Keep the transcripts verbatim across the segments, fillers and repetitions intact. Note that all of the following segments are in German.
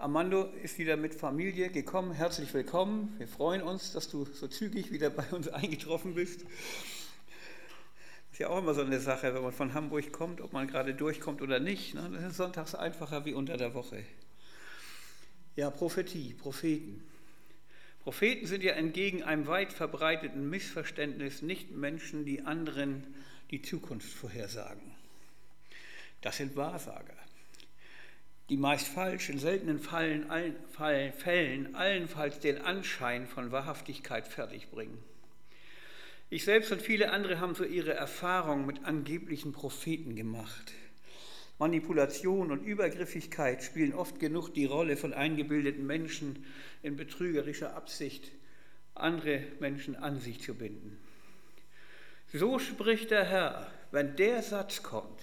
Armando ist wieder mit Familie gekommen. Herzlich willkommen. Wir freuen uns, dass du so zügig wieder bei uns eingetroffen bist. Ist ja auch immer so eine Sache, wenn man von Hamburg kommt, ob man gerade durchkommt oder nicht. Ne? Das ist sonntags einfacher wie unter der Woche. Ja, Prophetie, Propheten. Propheten sind ja entgegen einem weit verbreiteten Missverständnis nicht Menschen, die anderen die Zukunft vorhersagen. Das sind Wahrsager, die meist falsch, in seltenen Fällen, allen, Fällen allenfalls den Anschein von Wahrhaftigkeit fertigbringen. Ich selbst und viele andere haben so ihre Erfahrungen mit angeblichen Propheten gemacht. Manipulation und Übergriffigkeit spielen oft genug die Rolle von eingebildeten Menschen in betrügerischer Absicht, andere Menschen an sich zu binden. So spricht der Herr, wenn der Satz kommt,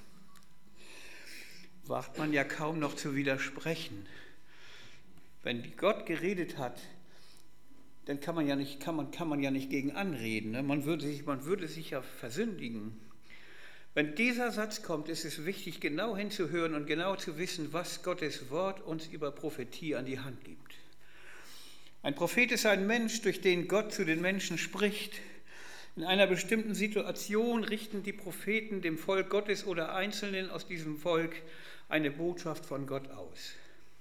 wagt man ja kaum noch zu widersprechen. Wenn Gott geredet hat, dann kann man ja nicht, kann man, kann man ja nicht gegen anreden. Ne? Man würde sich, man würde sich ja versündigen. Wenn dieser Satz kommt, ist es wichtig, genau hinzuhören und genau zu wissen, was Gottes Wort uns über Prophetie an die Hand gibt. Ein Prophet ist ein Mensch, durch den Gott zu den Menschen spricht. In einer bestimmten Situation richten die Propheten dem Volk Gottes oder Einzelnen aus diesem Volk eine Botschaft von Gott aus.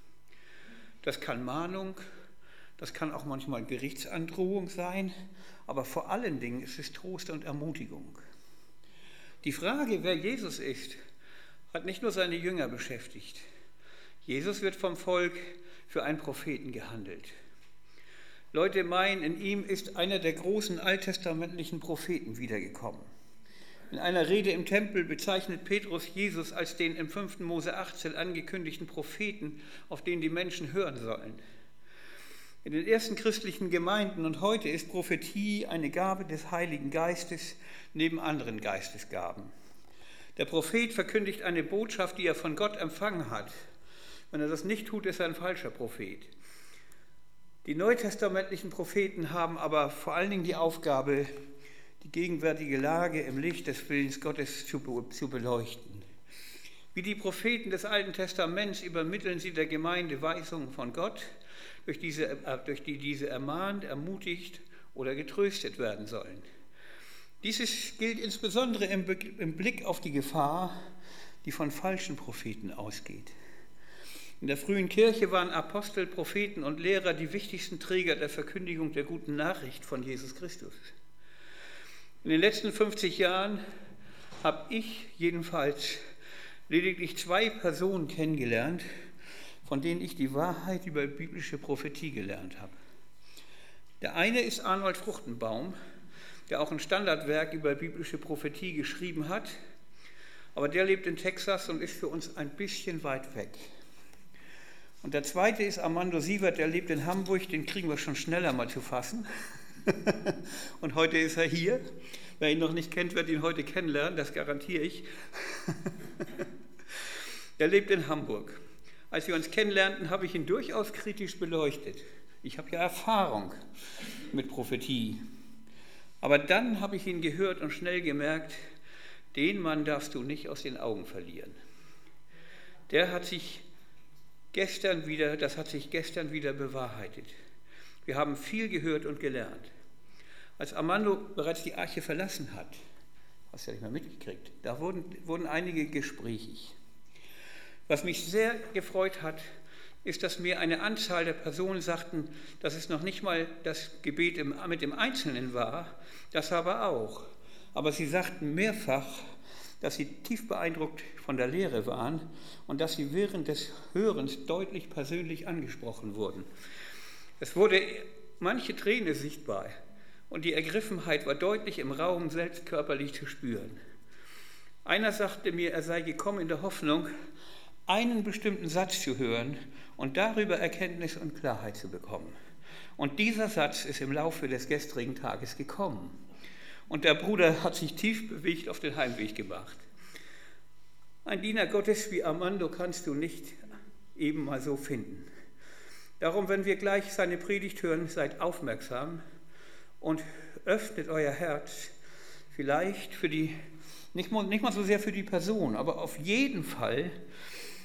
Das kann Mahnung, das kann auch manchmal Gerichtsandrohung sein, aber vor allen Dingen ist es Trost und Ermutigung. Die Frage, wer Jesus ist, hat nicht nur seine Jünger beschäftigt. Jesus wird vom Volk für einen Propheten gehandelt. Leute meinen, in ihm ist einer der großen alttestamentlichen Propheten wiedergekommen. In einer Rede im Tempel bezeichnet Petrus Jesus als den im fünften Mose achtzehn angekündigten Propheten, auf den die Menschen hören sollen. In den ersten christlichen Gemeinden und heute ist Prophetie eine Gabe des Heiligen Geistes neben anderen Geistesgaben. Der Prophet verkündigt eine Botschaft, die er von Gott empfangen hat. Wenn er das nicht tut, ist er ein falscher Prophet. Die neutestamentlichen Propheten haben aber vor allen Dingen die Aufgabe, die gegenwärtige Lage im Licht des Willens Gottes zu, be- zu beleuchten. Wie die Propheten des Alten Testaments übermitteln sie der Gemeinde Weisungen von Gott, durch, diese, äh, durch die diese ermahnt, ermutigt oder getröstet werden sollen. Dies ist, gilt insbesondere im, Be- im Blick auf die Gefahr, die von falschen Propheten ausgeht. In der frühen Kirche waren Apostel, Propheten und Lehrer die wichtigsten Träger der Verkündigung der guten Nachricht von Jesus Christus. In den letzten fünfzig Jahren habe ich jedenfalls lediglich zwei Personen kennengelernt, von denen ich die Wahrheit über biblische Prophetie gelernt habe. Der eine ist Arnold Fruchtenbaum, der auch ein Standardwerk über biblische Prophetie geschrieben hat, aber der lebt in Texas und ist für uns ein bisschen weit weg. Und der zweite ist Armando Sievert, der lebt in Hamburg, den kriegen wir schon schneller mal zu fassen. Und heute ist er hier. Wer ihn noch nicht kennt, wird ihn heute kennenlernen, das garantiere ich. Er lebt in Hamburg. Als wir uns kennenlernten, habe ich ihn durchaus kritisch beleuchtet. Ich habe ja Erfahrung mit Prophetie. Aber dann habe ich ihn gehört und schnell gemerkt, den Mann darfst du nicht aus den Augen verlieren. Der hat sich gestern wieder, das hat sich gestern wieder bewahrheitet. Wir haben viel gehört und gelernt. Als Armando bereits die Arche verlassen hat, hast du ja nicht mehr mitgekriegt, da wurden, wurden einige gesprächig. Was mich sehr gefreut hat, ist, dass mir eine Anzahl der Personen sagten, dass es noch nicht mal das Gebet im, mit dem Einzelnen war, das aber auch. Aber sie sagten mehrfach, dass sie tief beeindruckt von der Lehre waren und dass sie während des Hörens deutlich persönlich angesprochen wurden. Es wurde manche Träne sichtbar und die Ergriffenheit war deutlich im Raum selbst körperlich zu spüren. Einer sagte mir, er sei gekommen in der Hoffnung, einen bestimmten Satz zu hören und darüber Erkenntnis und Klarheit zu bekommen. Und dieser Satz ist im Laufe des gestrigen Tages gekommen. Und der Bruder hat sich tief bewegt auf den Heimweg gemacht. Ein Diener Gottes wie Armando kannst du nicht eben mal so finden. Darum, wenn wir gleich seine Predigt hören, seid aufmerksam und öffnet euer Herz vielleicht für die, nicht mal, nicht mal so sehr für die Person, aber auf jeden Fall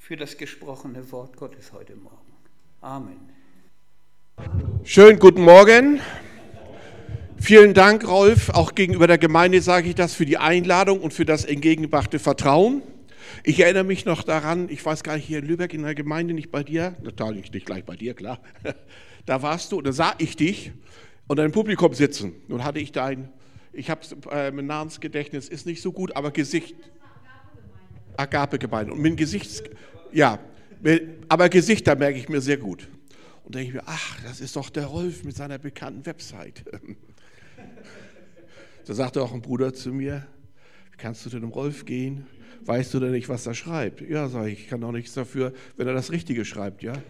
für das gesprochene Wort Gottes heute Morgen. Amen. Schönen guten Morgen. Vielen Dank, Rolf. Auch gegenüber der Gemeinde sage ich das für die Einladung und für das entgegengebrachte Vertrauen. Ich erinnere mich noch daran, ich weiß gar nicht, hier in Lübeck in der Gemeinde, nicht bei dir, natürlich nicht gleich bei dir, klar. Da warst du und da sah ich dich und dein Publikum sitzen. Nun hatte ich dein, ich habe äh, mein Namensgedächtnis ist nicht so gut, aber Gesicht. Agape-Gemeinde. Und mit Gesichts, ja, aber Gesichter merke ich mir sehr gut. Und denke ich mir, ach, das ist doch der Rolf mit seiner bekannten Website. Da sagte auch ein Bruder zu mir, wie kannst du denn um Rolf gehen? Weißt du denn nicht, was er schreibt? Ja, sage ich, ich kann doch nichts dafür, wenn er das Richtige schreibt, ja.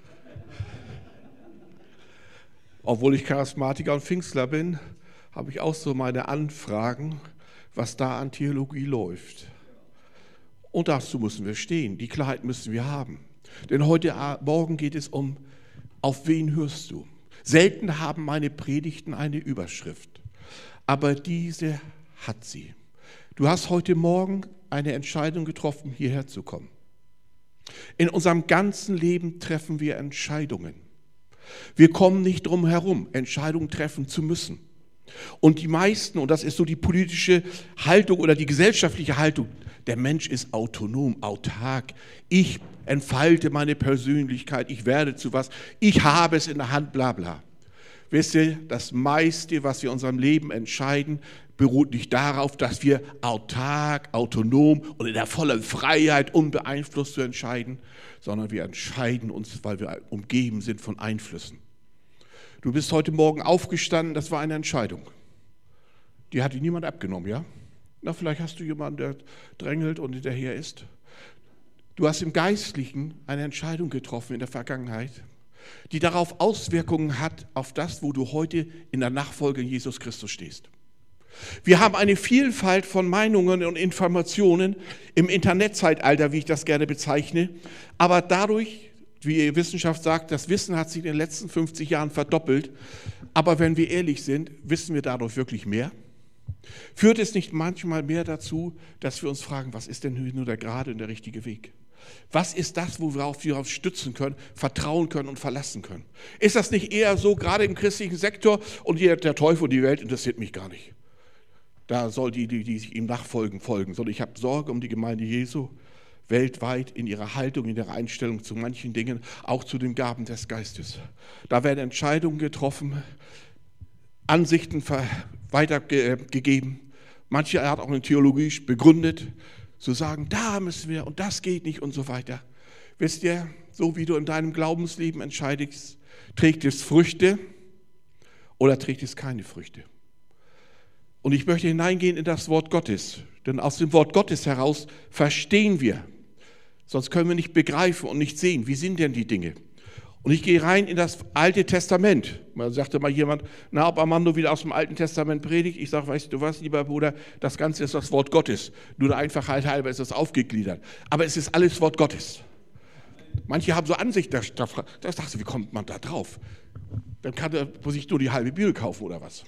Obwohl ich Charismatiker und Pfingstler bin, habe ich auch so meine Anfragen, was da an Theologie läuft. Und dazu müssen wir stehen, die Klarheit müssen wir haben. Denn heute Morgen geht es um, auf wen hörst du? Selten haben meine Predigten eine Überschrift, aber diese hat sie. Du hast heute Morgen eine Entscheidung getroffen, hierher zu kommen. In unserem ganzen Leben treffen wir Entscheidungen. Wir kommen nicht drum herum, Entscheidungen treffen zu müssen. Und die meisten, und das ist so die politische Haltung oder die gesellschaftliche Haltung, der Mensch ist autonom, autark. Ich entfalte meine Persönlichkeit, ich werde zu was, ich habe es in der Hand, bla bla. Wisst ihr, das meiste, was wir in unserem Leben entscheiden, beruht nicht darauf, dass wir autark, autonom und in der vollen Freiheit unbeeinflusst zu entscheiden, sondern wir entscheiden uns, weil wir umgeben sind von Einflüssen. Du bist heute Morgen aufgestanden, das war eine Entscheidung. Die hat dir niemand abgenommen, ja? Na, vielleicht hast du jemanden, der drängelt und hinterher ist. Du hast im Geistlichen eine Entscheidung getroffen in der Vergangenheit, die darauf Auswirkungen hat auf das, wo du heute in der Nachfolge in Jesus Christus stehst. Wir haben eine Vielfalt von Meinungen und Informationen im Internetzeitalter, wie ich das gerne bezeichne, aber dadurch, wie die Wissenschaft sagt, das Wissen hat sich in den letzten fünfzig Jahren verdoppelt, aber wenn wir ehrlich sind, wissen wir dadurch wirklich mehr? Führt es nicht manchmal mehr dazu, dass wir uns fragen, was ist denn nur der gerade und der richtige Weg? Was ist das, worauf wir uns stützen können, vertrauen können und verlassen können? Ist das nicht eher so, gerade im christlichen Sektor, und der Teufel und die Welt interessiert mich gar nicht. Da soll die, die, die ihm nachfolgen, folgen. Sondern ich habe Sorge um die Gemeinde Jesu weltweit in ihrer Haltung, in ihrer Einstellung zu manchen Dingen, auch zu den Gaben des Geistes. Da werden Entscheidungen getroffen, Ansichten weitergegeben, manche Art auch in Theologie begründet, zu sagen, da müssen wir und das geht nicht und so weiter. Wisst ihr, so wie du in deinem Glaubensleben entscheidest, trägt es Früchte oder trägt es keine Früchte? Und ich möchte hineingehen in das Wort Gottes, denn aus dem Wort Gottes heraus verstehen wir, sonst können wir nicht begreifen und nicht sehen, wie sind denn die Dinge. Und ich gehe rein in das Alte Testament. Man sagte mal jemand, na, ob Armando wieder aus dem Alten Testament predigt. Ich sage, weißt du was, lieber Bruder, das Ganze ist das Wort Gottes. Nur der Einfachheit halber ist das aufgegliedert. Aber es ist alles Wort Gottes. Manche haben so Ansicht, da, da, da sagst du, wie kommt man da drauf? Dann kann er sich nur die halbe Bibel kaufen oder was.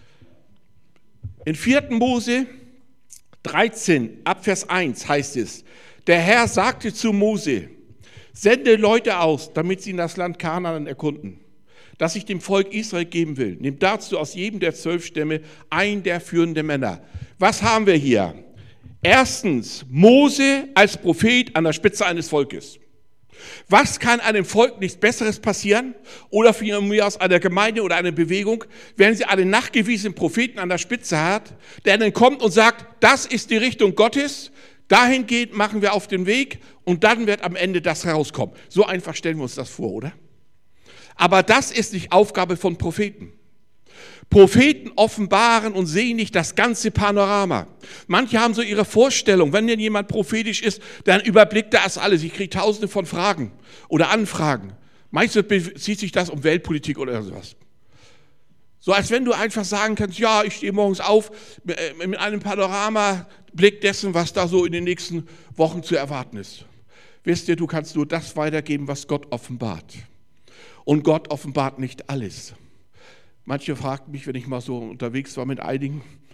In vierten Mose dreizehn, ab Vers eins heißt es, der Herr sagte zu Mose, sende Leute aus, damit sie in das Land Kanaan erkunden, das ich dem Volk Israel geben will. Nimm dazu aus jedem der zwölf Stämme einen der führenden Männer. Was haben wir hier? Erstens, Mose als Prophet an der Spitze eines Volkes. Was kann einem Volk nichts Besseres passieren oder von mir aus einer Gemeinde oder einer Bewegung, wenn sie einen nachgewiesenen Propheten an der Spitze hat, der dann kommt und sagt, das ist die Richtung Gottes, dahin geht, machen wir auf den Weg und dann wird am Ende das herauskommen. So einfach stellen wir uns das vor, oder? Aber das ist nicht Aufgabe von Propheten. Propheten offenbaren und sehen nicht das ganze Panorama. Manche haben so ihre Vorstellung, wenn denn jemand prophetisch ist, dann überblickt er das alles. Ich kriege tausende von Fragen oder Anfragen. Meistens bezieht sich das um Weltpolitik oder sowas. So als wenn du einfach sagen kannst, ja, ich stehe morgens auf mit einem Panoramablick dessen, was da so in den nächsten Wochen zu erwarten ist. Wisst ihr, du kannst nur das weitergeben, was Gott offenbart. Und Gott offenbart nicht alles. Manche fragten mich, wenn ich mal so unterwegs war mit einigen,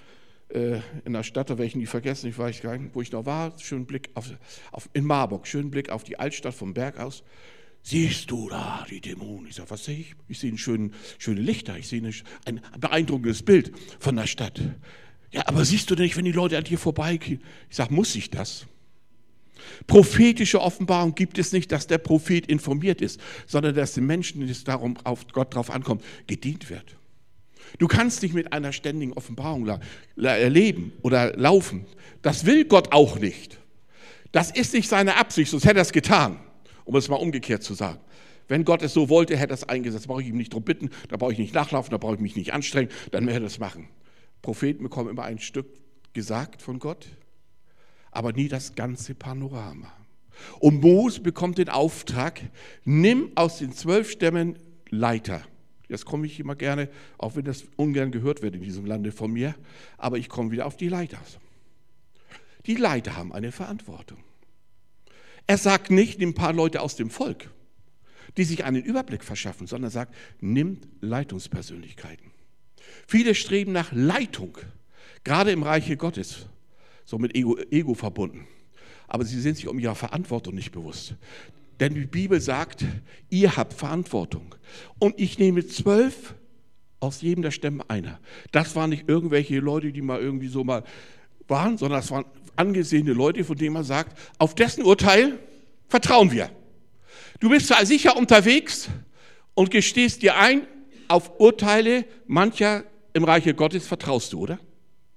äh, in der Stadt, da werde ich nie vergessen, ich weiß gar nicht, wo ich noch war, schönen Blick auf, auf, in Marburg, schönen Blick auf die Altstadt vom Berg aus. Siehst du da die Dämonen? Ich sage, was sehe ich? Ich sehe schöne, schöne Lichter, ich sehe eine, ein beeindruckendes Bild von der Stadt. Ja, aber siehst du denn nicht, wenn die Leute an dir vorbeigehen? Ich sage, muss ich das? Prophetische Offenbarung gibt es nicht, dass der Prophet informiert ist, sondern dass den Menschen, die es darum auf Gott drauf ankommt, gedient wird. Du kannst nicht mit einer ständigen Offenbarung erleben oder laufen. Das will Gott auch nicht. Das ist nicht seine Absicht, sonst hätte er es getan, um es mal umgekehrt zu sagen. Wenn Gott es so wollte, hätte er es eingesetzt. Da brauche ich ihm nicht drum bitten, da brauche ich nicht nachlaufen, da brauche ich mich nicht anstrengen, dann werde er es machen. Propheten bekommen immer ein Stück gesagt von Gott, aber nie das ganze Panorama. Und Mose bekommt den Auftrag, nimm aus den zwölf Stämmen Leiter. Jetzt komme ich immer gerne, auch wenn das ungern gehört wird in diesem Lande von mir, aber ich komme wieder auf die Leiter. Die Leiter haben eine Verantwortung. Er sagt nicht, nimm ein paar Leute aus dem Volk, die sich einen Überblick verschaffen, sondern sagt, nimmt Leitungspersönlichkeiten. Viele streben nach Leitung, gerade im Reiche Gottes. So mit Ego, Ego verbunden. Aber sie sind sich um ihre Verantwortung nicht bewusst. Denn die Bibel sagt, ihr habt Verantwortung. Und ich nehme zwölf, aus jedem der Stämme einer. Das waren nicht irgendwelche Leute, die mal irgendwie so mal waren, sondern das waren angesehene Leute, von denen man sagt, auf dessen Urteil vertrauen wir. Du bist zwar sicher unterwegs und gestehst dir ein, auf Urteile mancher im Reiche Gottes vertraust du, oder?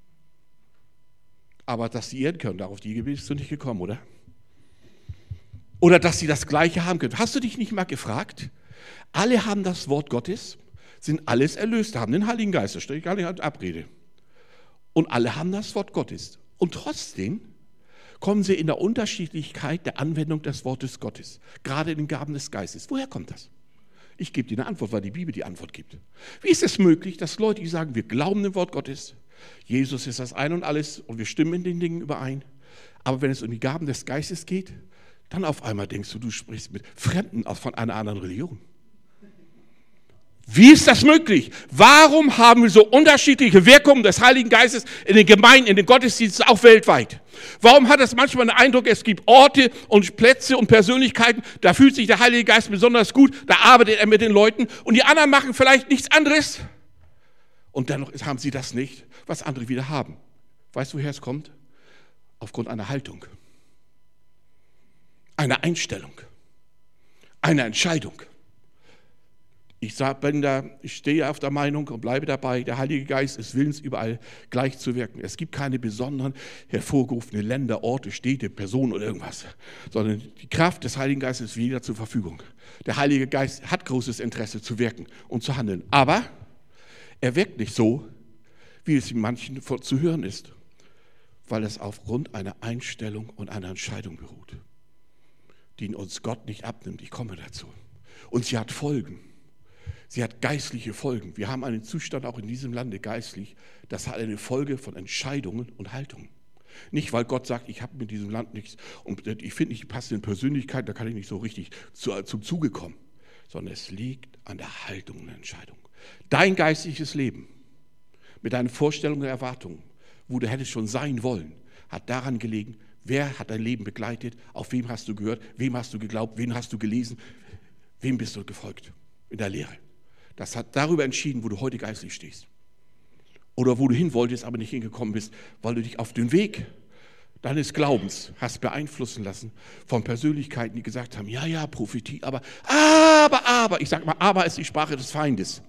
Aber dass sie irren können, darauf die bist du nicht gekommen, oder? Oder dass sie das Gleiche haben können. Hast du dich nicht mal gefragt? Alle haben das Wort Gottes, sind alles Erlöste, haben den Heiligen Geist, das steht gar nicht in Abrede. Und alle haben das Wort Gottes. Und trotzdem kommen sie in der Unterschiedlichkeit der Anwendung des Wortes Gottes, gerade in den Gaben des Geistes. Woher kommt das? Ich gebe dir eine Antwort, weil die Bibel die Antwort gibt. Wie ist es möglich, dass Leute, die sagen, wir glauben dem Wort Gottes, Jesus ist das Ein und Alles und wir stimmen in den Dingen überein. Aber wenn es um die Gaben des Geistes geht, dann auf einmal denkst du, du sprichst mit Fremden von einer anderen Religion. Wie ist das möglich? Warum haben wir so unterschiedliche Wirkungen des Heiligen Geistes in den Gemeinden, in den Gottesdiensten, auch weltweit? Warum hat es manchmal den Eindruck, es gibt Orte und Plätze und Persönlichkeiten, da fühlt sich der Heilige Geist besonders gut, da arbeitet er mit den Leuten und die anderen machen vielleicht nichts anderes? Und dennoch haben sie das nicht, was andere wieder haben. Weißt du, woher es kommt? Aufgrund einer Haltung, einer Einstellung, einer Entscheidung. Ich sag, bin da, ich stehe auf der Meinung und bleibe dabei, der Heilige Geist ist willens, überall gleich zu wirken. Es gibt keine besonderen hervorgerufenen Länder, Orte, Städte, Personen oder irgendwas, sondern die Kraft des Heiligen Geistes ist jeder zur Verfügung. Der Heilige Geist hat großes Interesse zu wirken und zu handeln, aber er wirkt nicht so, wie es in manchen zu hören ist, weil es aufgrund einer Einstellung und einer Entscheidung beruht, die uns Gott nicht abnimmt. Ich komme dazu. Und sie hat Folgen. Sie hat geistliche Folgen. Wir haben einen Zustand auch in diesem Lande geistlich, das hat eine Folge von Entscheidungen und Haltungen. Nicht, weil Gott sagt, ich habe mit diesem Land nichts und ich finde nicht die passenden Persönlichkeiten, da kann ich nicht so richtig zu, zum Zuge kommen, sondern es liegt an der Haltung und der Entscheidung. Dein geistliches Leben mit deinen Vorstellungen und Erwartungen, wo du hättest schon sein wollen, hat daran gelegen, wer hat dein Leben begleitet, auf wem hast du gehört, wem hast du geglaubt, wen hast du gelesen, wem bist du gefolgt in der Lehre. Das hat darüber entschieden, wo du heute geistlich stehst. Oder wo du hin wolltest, aber nicht hingekommen bist, weil du dich auf den Weg deines Glaubens hast beeinflussen lassen von Persönlichkeiten, die gesagt haben, ja, ja, Prophetie, aber, aber, aber, ich sage mal, aber ist die Sprache des Feindes.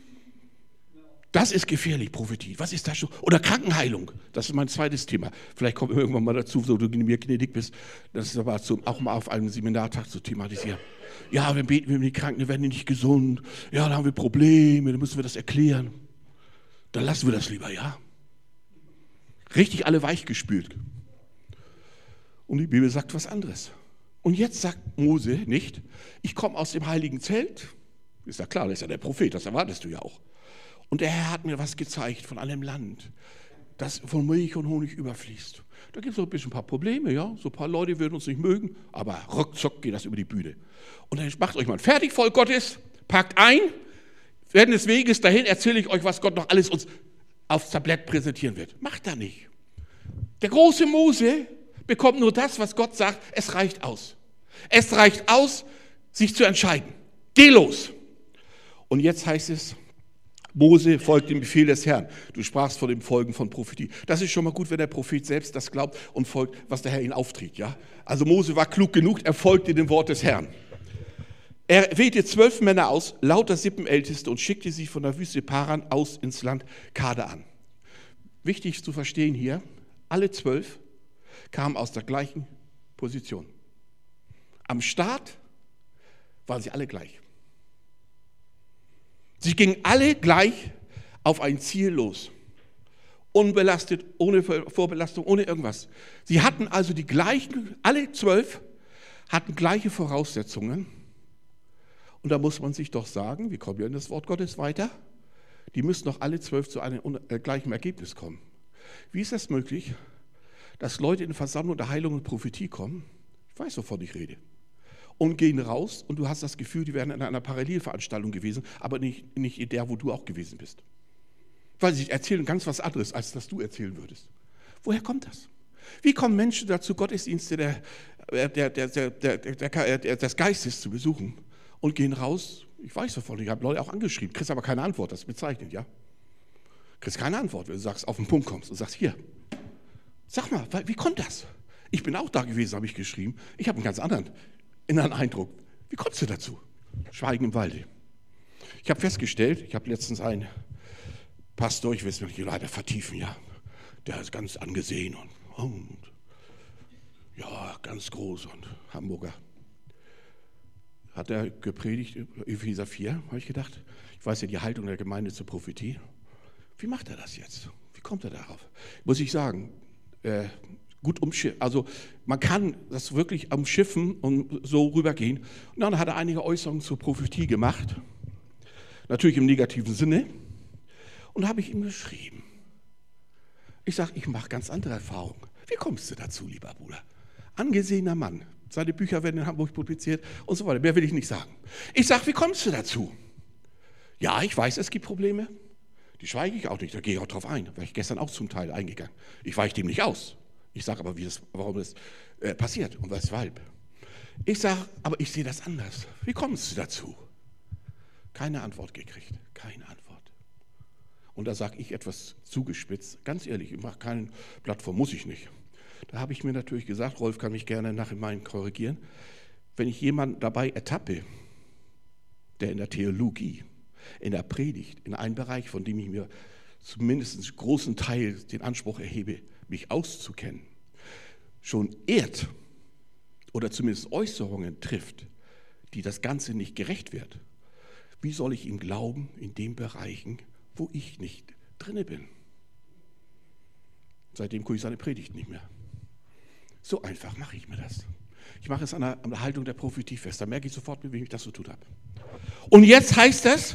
Das ist gefährlich, Prophetie. Was ist das schon? Oder Krankenheilung. Das ist mein zweites Thema. Vielleicht kommen wir irgendwann mal dazu, so du mir gnädig bist. Das ist aber zum, auch mal auf einem Seminartag zu thematisieren. Ja, dann beten wir mit den Kranken, die werden nicht gesund. Ja, dann haben wir Probleme, dann müssen wir das erklären. Dann lassen wir das lieber, ja. Richtig alle weichgespült. Und die Bibel sagt was anderes. Und jetzt sagt Mose nicht, ich komme aus dem heiligen Zelt. Ist ja klar, das ist ja der Prophet, das erwartest du ja auch. Und der Herr hat mir was gezeigt von einem Land, das von Milch und Honig überfließt. Da gibt es noch ein bisschen ein paar Probleme, ja. So ein paar Leute würden uns nicht mögen, aber ruckzuck geht das über die Bühne. Und dann macht euch mal fertig, Volk Gottes, packt ein, während des Weges dahin erzähle ich euch, was Gott noch alles uns aufs Tablett präsentieren wird. Macht er nicht. Der große Mose bekommt nur das, was Gott sagt. Es reicht aus. Es reicht aus, sich zu entscheiden. Geh los. Und jetzt heißt es, Mose folgt dem Befehl des Herrn. Du sprachst von dem Folgen von Prophetie. Das ist schon mal gut, wenn der Prophet selbst das glaubt und folgt, was der Herr ihn aufträgt. Ja? Also Mose war klug genug, er folgte dem Wort des Herrn. Er wählte zwölf Männer aus, lauter Sippenälteste, und schickte sie von der Wüste Paran aus ins Land Kanaan. Wichtig zu verstehen hier, alle zwölf kamen aus der gleichen Position. Am Start waren sie alle gleich. Sie gingen alle gleich auf ein Ziel los. Unbelastet, ohne Vorbelastung, ohne irgendwas. Sie hatten also die gleichen, alle zwölf hatten gleiche Voraussetzungen. Und da muss man sich doch sagen, wie kommen wir in das Wort Gottes weiter? Die müssen doch alle zwölf zu einem äh, gleichen Ergebnis kommen. Wie ist das möglich, dass Leute in eine Versammlung der Heilung und Prophetie kommen? Ich weiß, wovon ich rede. Und gehen raus und du hast das Gefühl, die wären in einer Parallelveranstaltung gewesen, aber nicht, nicht in der, wo du auch gewesen bist. Weil sie erzählen ganz was anderes, als das du erzählen würdest. Woher kommt das? Wie kommen Menschen dazu, Gottesdienste der, der, der, der, der, der, der, des Geistes zu besuchen und gehen raus? Ich weiß davon, ich habe Leute auch angeschrieben, kriegst aber keine Antwort, das ist bezeichnet, ja? Kriegst keine Antwort, wenn du sagst, auf den Punkt kommst und sagst, hier, sag mal, wie kommt das? Ich bin auch da gewesen, habe ich geschrieben, ich habe einen ganz anderen inneren Eindruck. Wie kommst du dazu? Schweigen im Walde. Ich habe festgestellt, ich habe letztens einen Pastor, ich will es nicht leider vertiefen, ja, der ist ganz angesehen und, und ja, ganz groß und Hamburger. Hat er gepredigt, Epheser vier, habe ich gedacht. Ich weiß ja die Haltung der Gemeinde zur Prophetie. Wie macht er das jetzt? Wie kommt er darauf? Muss ich sagen, äh, gut umschiffen. Also man kann das wirklich umschiffen und so rübergehen. Und dann hat er einige Äußerungen zur Prophetie gemacht. Natürlich im negativen Sinne. Und da habe ich ihm geschrieben. Ich sage, ich mache ganz andere Erfahrungen. Wie kommst du dazu, lieber Bruder? Angesehener Mann. Seine Bücher werden in Hamburg publiziert und so weiter. Mehr will ich nicht sagen. Ich sage, wie kommst du dazu? Ja, ich weiß, es gibt Probleme. Die schweige ich auch nicht, da gehe ich auch drauf ein. Da war ich gestern auch zum Teil eingegangen. Ich weiche dem nicht aus. Ich sage aber, wie das, warum das äh, passiert und weshalb. Ich sage, aber ich sehe das anders. Wie kommst du dazu? Keine Antwort gekriegt. Keine Antwort. Und da sage ich etwas zugespitzt. Ganz ehrlich, ich mache keine Plattform, muss ich nicht. Da habe ich mir natürlich gesagt, Rolf kann mich gerne nach meinen korrigieren, wenn ich jemanden dabei ertappe, der in der Theologie, in der Predigt, in einem Bereich, von dem ich mir zumindest einen großen Teil den Anspruch erhebe, mich auszukennen, schon ehrt oder zumindest Äußerungen trifft, die das Ganze nicht gerecht wird, wie soll ich ihm glauben in den Bereichen, wo ich nicht drinne bin? Seitdem gucke ich seine Predigt nicht mehr. So einfach mache ich mir das. Ich mache es an der, an der Haltung der Prophetie fest. Da merke ich sofort, mit wem ich das zu tun habe. Und jetzt heißt es,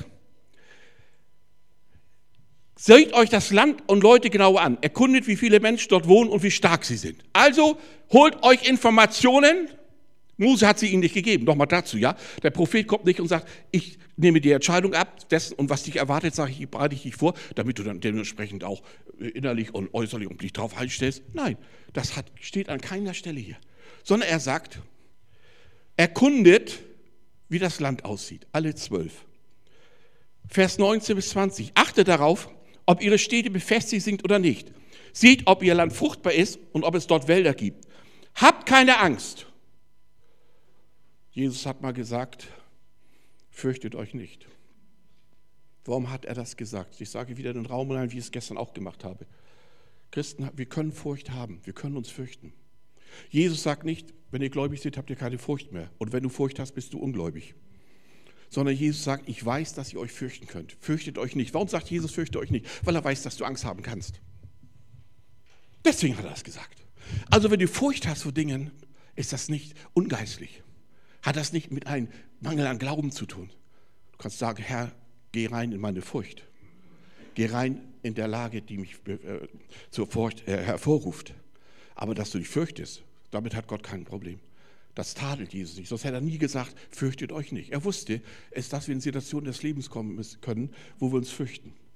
seht euch das Land und Leute genau an. Erkundet, wie viele Menschen dort wohnen und wie stark sie sind. Also holt euch Informationen. Mose hat sie ihnen nicht gegeben. Nochmal dazu, ja. Der Prophet kommt nicht und sagt, ich nehme die Entscheidung ab, dessen und was dich erwartet, sage ich, bereite ich dich vor, damit du dann dementsprechend auch innerlich und äußerlich und dich drauf einstellst. Nein, das hat, steht an keiner Stelle hier. Sondern er sagt, erkundet, wie das Land aussieht. Alle zwölf. Vers neunzehn bis zwanzig. Achtet darauf, ob ihre Städte befestigt sind oder nicht. Seht, ob ihr Land fruchtbar ist und ob es dort Wälder gibt. Habt keine Angst. Jesus hat mal gesagt, fürchtet euch nicht. Warum hat er das gesagt? Ich sage wieder den Raum hinein, wie ich es gestern auch gemacht habe. Christen, wir können Furcht haben, wir können uns fürchten. Jesus sagt nicht, wenn ihr gläubig seid, habt ihr keine Furcht mehr. Und wenn du Furcht hast, bist du ungläubig. Sondern Jesus sagt, ich weiß, dass ihr euch fürchten könnt. Fürchtet euch nicht. Warum sagt Jesus, fürchte euch nicht? Weil er weiß, dass du Angst haben kannst. Deswegen hat er das gesagt. Also wenn du Furcht hast vor Dingen, ist das nicht ungeistlich. Hat das nicht mit einem Mangel an Glauben zu tun. Du kannst sagen, Herr, geh rein in meine Furcht. Geh rein in der Lage, die mich äh, zur Furcht äh, hervorruft. Aber dass du dich fürchtest, damit hat Gott kein Problem. Das tadelt Jesus nicht. Sonst hätte er nie gesagt, fürchtet euch nicht. Er wusste, es, dass wir in Situationen des Lebens kommen können, wo wir uns fürchten.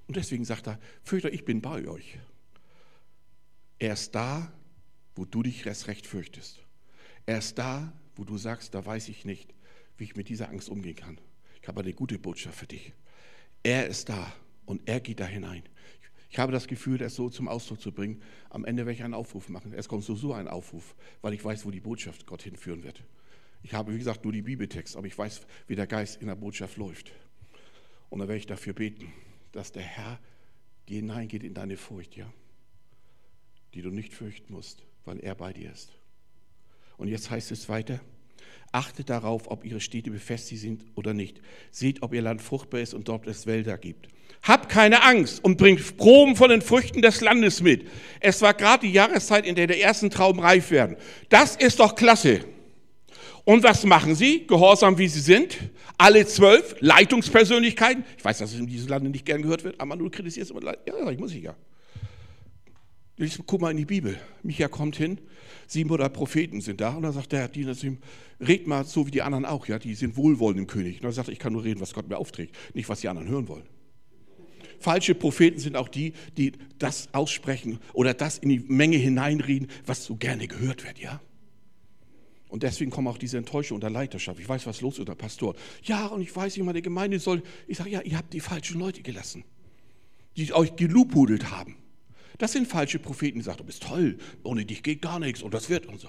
Und deswegen sagt er, fürchtet euch, ich bin bei euch. Er ist da, wo du dich erst recht fürchtest. Er ist da, wo du sagst, da weiß ich nicht, wie ich mit dieser Angst umgehen kann. Ich habe eine gute Botschaft für dich. Er ist da und er geht da hinein. Ich habe das Gefühl, das so zum Ausdruck zu bringen. Am Ende werde ich einen Aufruf machen. Es kommt sowieso ein Aufruf, weil ich weiß, wo die Botschaft Gott hinführen wird. Ich habe, wie gesagt, nur die Bibeltext, aber ich weiß, wie der Geist in der Botschaft läuft. Und dann werde ich dafür beten, dass der Herr dir hineingeht in deine Furcht, ja, die du nicht fürchten musst, weil er bei dir ist. Und jetzt heißt es weiter, achtet darauf, ob ihre Städte befestigt sind oder nicht. Seht, ob ihr Land fruchtbar ist und dort es Wälder gibt. Habt keine Angst und bringt Proben von den Früchten des Landes mit. Es war gerade die Jahreszeit, in der die ersten Trauben reif werden. Das ist doch klasse. Und was machen sie? Gehorsam wie sie sind. Alle zwölf Leitungspersönlichkeiten. Ich weiß, dass es in diesem Lande nicht gern gehört wird, aber du kritisierst immer. Ja, ich muss ich ja. Guck mal in die Bibel. Micha kommt hin, siebenhundert Propheten sind da und dann sagt der Diener zu ihm, red mal so wie die anderen auch, ja, die sind wohlwollend im König. Und dann sagt er, ich kann nur reden, was Gott mir aufträgt, nicht was die anderen hören wollen. Falsche Propheten sind auch die, die das aussprechen oder das in die Menge hineinreden, was so gerne gehört wird, ja. Und deswegen kommen auch diese Enttäuschung unter Leiterschaft. Ich weiß, was los ist unter Pastor. Ja, und ich weiß, wie meine Gemeinde soll. Ich sage, ja, ihr habt die falschen Leute gelassen, die euch gelupudelt haben. Das sind falsche Propheten, die sagen, du bist toll, ohne dich geht gar nichts und das wird und so.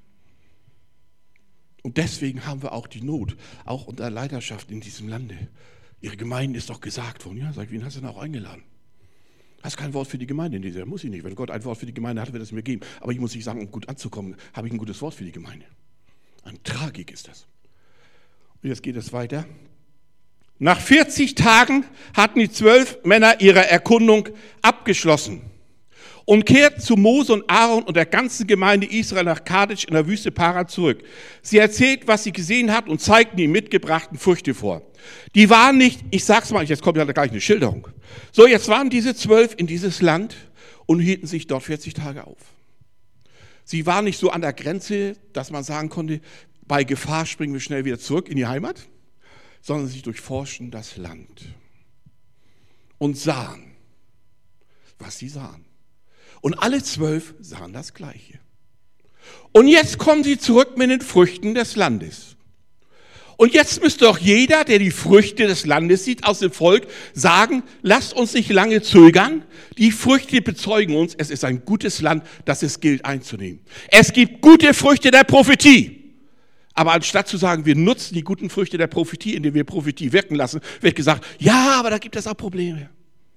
Und deswegen haben wir auch die Not, auch unter Leiterschaft in diesem Lande. Ihre Gemeinde ist doch gesagt worden. Ja, sag ich, wen hast du denn auch eingeladen? Hast kein Wort für die Gemeinde in dieser, muss ich nicht. Wenn Gott ein Wort für die Gemeinde hat, wird es mir geben. Aber ich muss nicht sagen, um gut anzukommen, habe ich ein gutes Wort für die Gemeinde. Eine Tragik ist das. Und jetzt geht es weiter. Nach vierzig Tagen hatten die zwölf Männer ihre Erkundung abgeschlossen und kehrten zu Mose und Aaron und der ganzen Gemeinde Israel nach Kadesh in der Wüste Paran zurück. Sie erzählt, was sie gesehen hat und zeigten die mitgebrachten Früchte vor. Die waren nicht, ich sag's mal, jetzt kommt ja gleich eine Schilderung. So, jetzt waren diese zwölf in dieses Land und hielten sich dort vierzig Tage auf. Sie waren nicht so an der Grenze, dass man sagen konnte, bei Gefahr springen wir schnell wieder zurück in die Heimat, sondern sie durchforschten das Land und sahen, was sie sahen. Und alle zwölf sahen das Gleiche. Und jetzt kommen sie zurück mit den Früchten des Landes. Und jetzt müsste doch jeder, der die Früchte des Landes sieht, aus dem Volk sagen, lasst uns nicht lange zögern. Die Früchte bezeugen uns, es ist ein gutes Land, das es gilt einzunehmen. Es gibt gute Früchte der Prophetie. Aber anstatt zu sagen, wir nutzen die guten Früchte der Prophetie, indem wir Prophetie wirken lassen, wird gesagt, ja, aber da gibt es auch Probleme.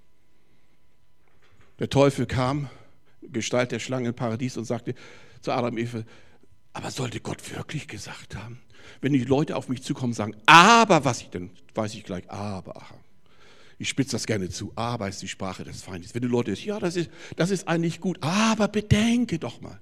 Der Teufel kam, Gestalt der Schlange im Paradies und sagte zu Adam und Eva, aber sollte Gott wirklich gesagt haben? Wenn die Leute auf mich zukommen und sagen, aber was ich denn, weiß ich gleich, aber, ich spitze das gerne zu, aber ist die Sprache des Feindes. Wenn die Leute sagen, ja, das ist, das ist eigentlich gut, aber bedenke doch mal.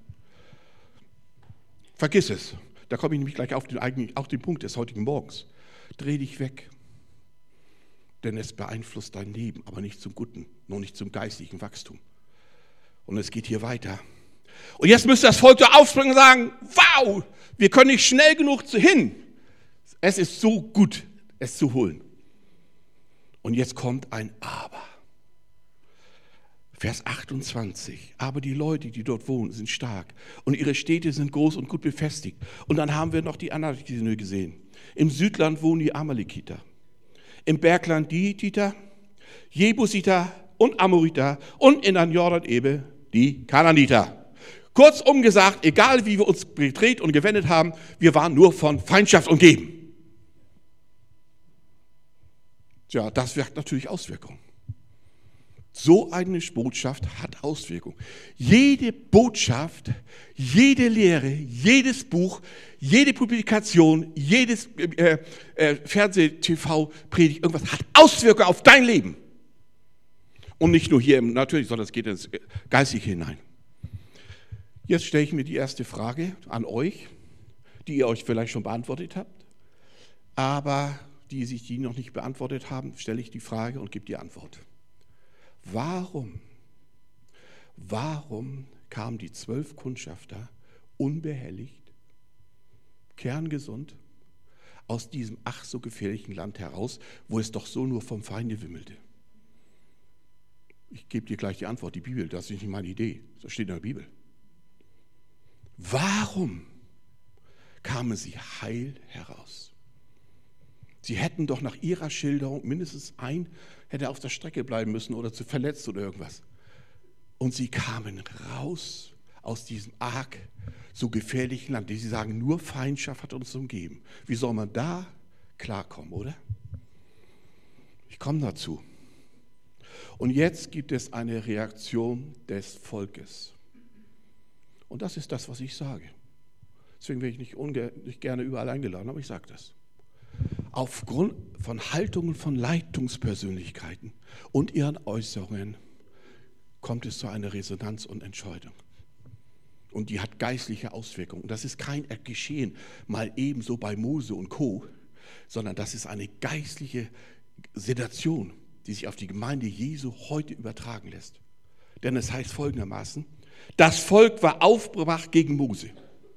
Vergiss es. Da komme ich nämlich gleich auf den, auf den Punkt des heutigen Morgens. Dreh dich weg, denn es beeinflusst dein Leben, aber nicht zum Guten, noch nicht zum geistlichen Wachstum. Und es geht hier weiter. Und jetzt müsste das Volk da aufspringen und sagen, wow, wir können nicht schnell genug hin. Es ist so gut, es zu holen. Und jetzt kommt ein Aber. Vers achtundzwanzig. Aber die Leute, die dort wohnen, sind stark. Und ihre Städte sind groß und gut befestigt. Und dann haben wir noch die Anakitiner gesehen. Im Südland wohnen die Amalekiter. Im Bergland die Hittiter, Jebusiter und Amoriter. Und in der Jordan-Ebene die Kanaaniter. Kurzum gesagt, egal wie wir uns gedreht und gewendet haben, wir waren nur von Feindschaft umgeben. Tja, das wirkt natürlich Auswirkungen. So eine Botschaft hat Auswirkungen. Jede Botschaft, jede Lehre, jedes Buch, jede Publikation, jedes äh, äh, Fernseh-, T V-, Predigt, irgendwas hat Auswirkungen auf dein Leben. Und nicht nur hier natürlich, sondern es geht ins Geistliche hinein. Jetzt stelle ich mir die erste Frage an euch, die ihr euch vielleicht schon beantwortet habt, aber die sich die noch nicht beantwortet haben, stelle ich die Frage und gebe die Antwort. Warum, warum kamen die zwölf Kundschafter unbehelligt, kerngesund aus diesem ach so gefährlichen Land heraus, wo es doch so nur vom Feinde wimmelte? Ich gebe dir gleich die Antwort, die Bibel, das ist nicht meine Idee, das steht in der Bibel. Warum kamen sie heil heraus? Sie hätten doch nach ihrer Schilderung mindestens ein, hätte auf der Strecke bleiben müssen oder zu verletzt oder irgendwas. Und sie kamen raus aus diesem arg so gefährlichen Land, die sie sagen, nur Feindschaft hat uns umgeben. Wie soll man da klarkommen, oder? Ich komme dazu. Und jetzt gibt es eine Reaktion des Volkes. Und das ist das, was ich sage. Deswegen werde ich nicht, unge- nicht gerne überall eingeladen, aber ich sage das. Aufgrund von Haltungen von Leitungspersönlichkeiten und ihren Äußerungen kommt es zu einer Resonanz und Entscheidung. Und die hat geistliche Auswirkungen. Das ist kein Geschehen mal ebenso bei Mose und Co., sondern das ist eine geistliche Situation, die sich auf die Gemeinde Jesu heute übertragen lässt. Denn es heißt folgendermaßen, das Volk war aufgebracht gegen Mose.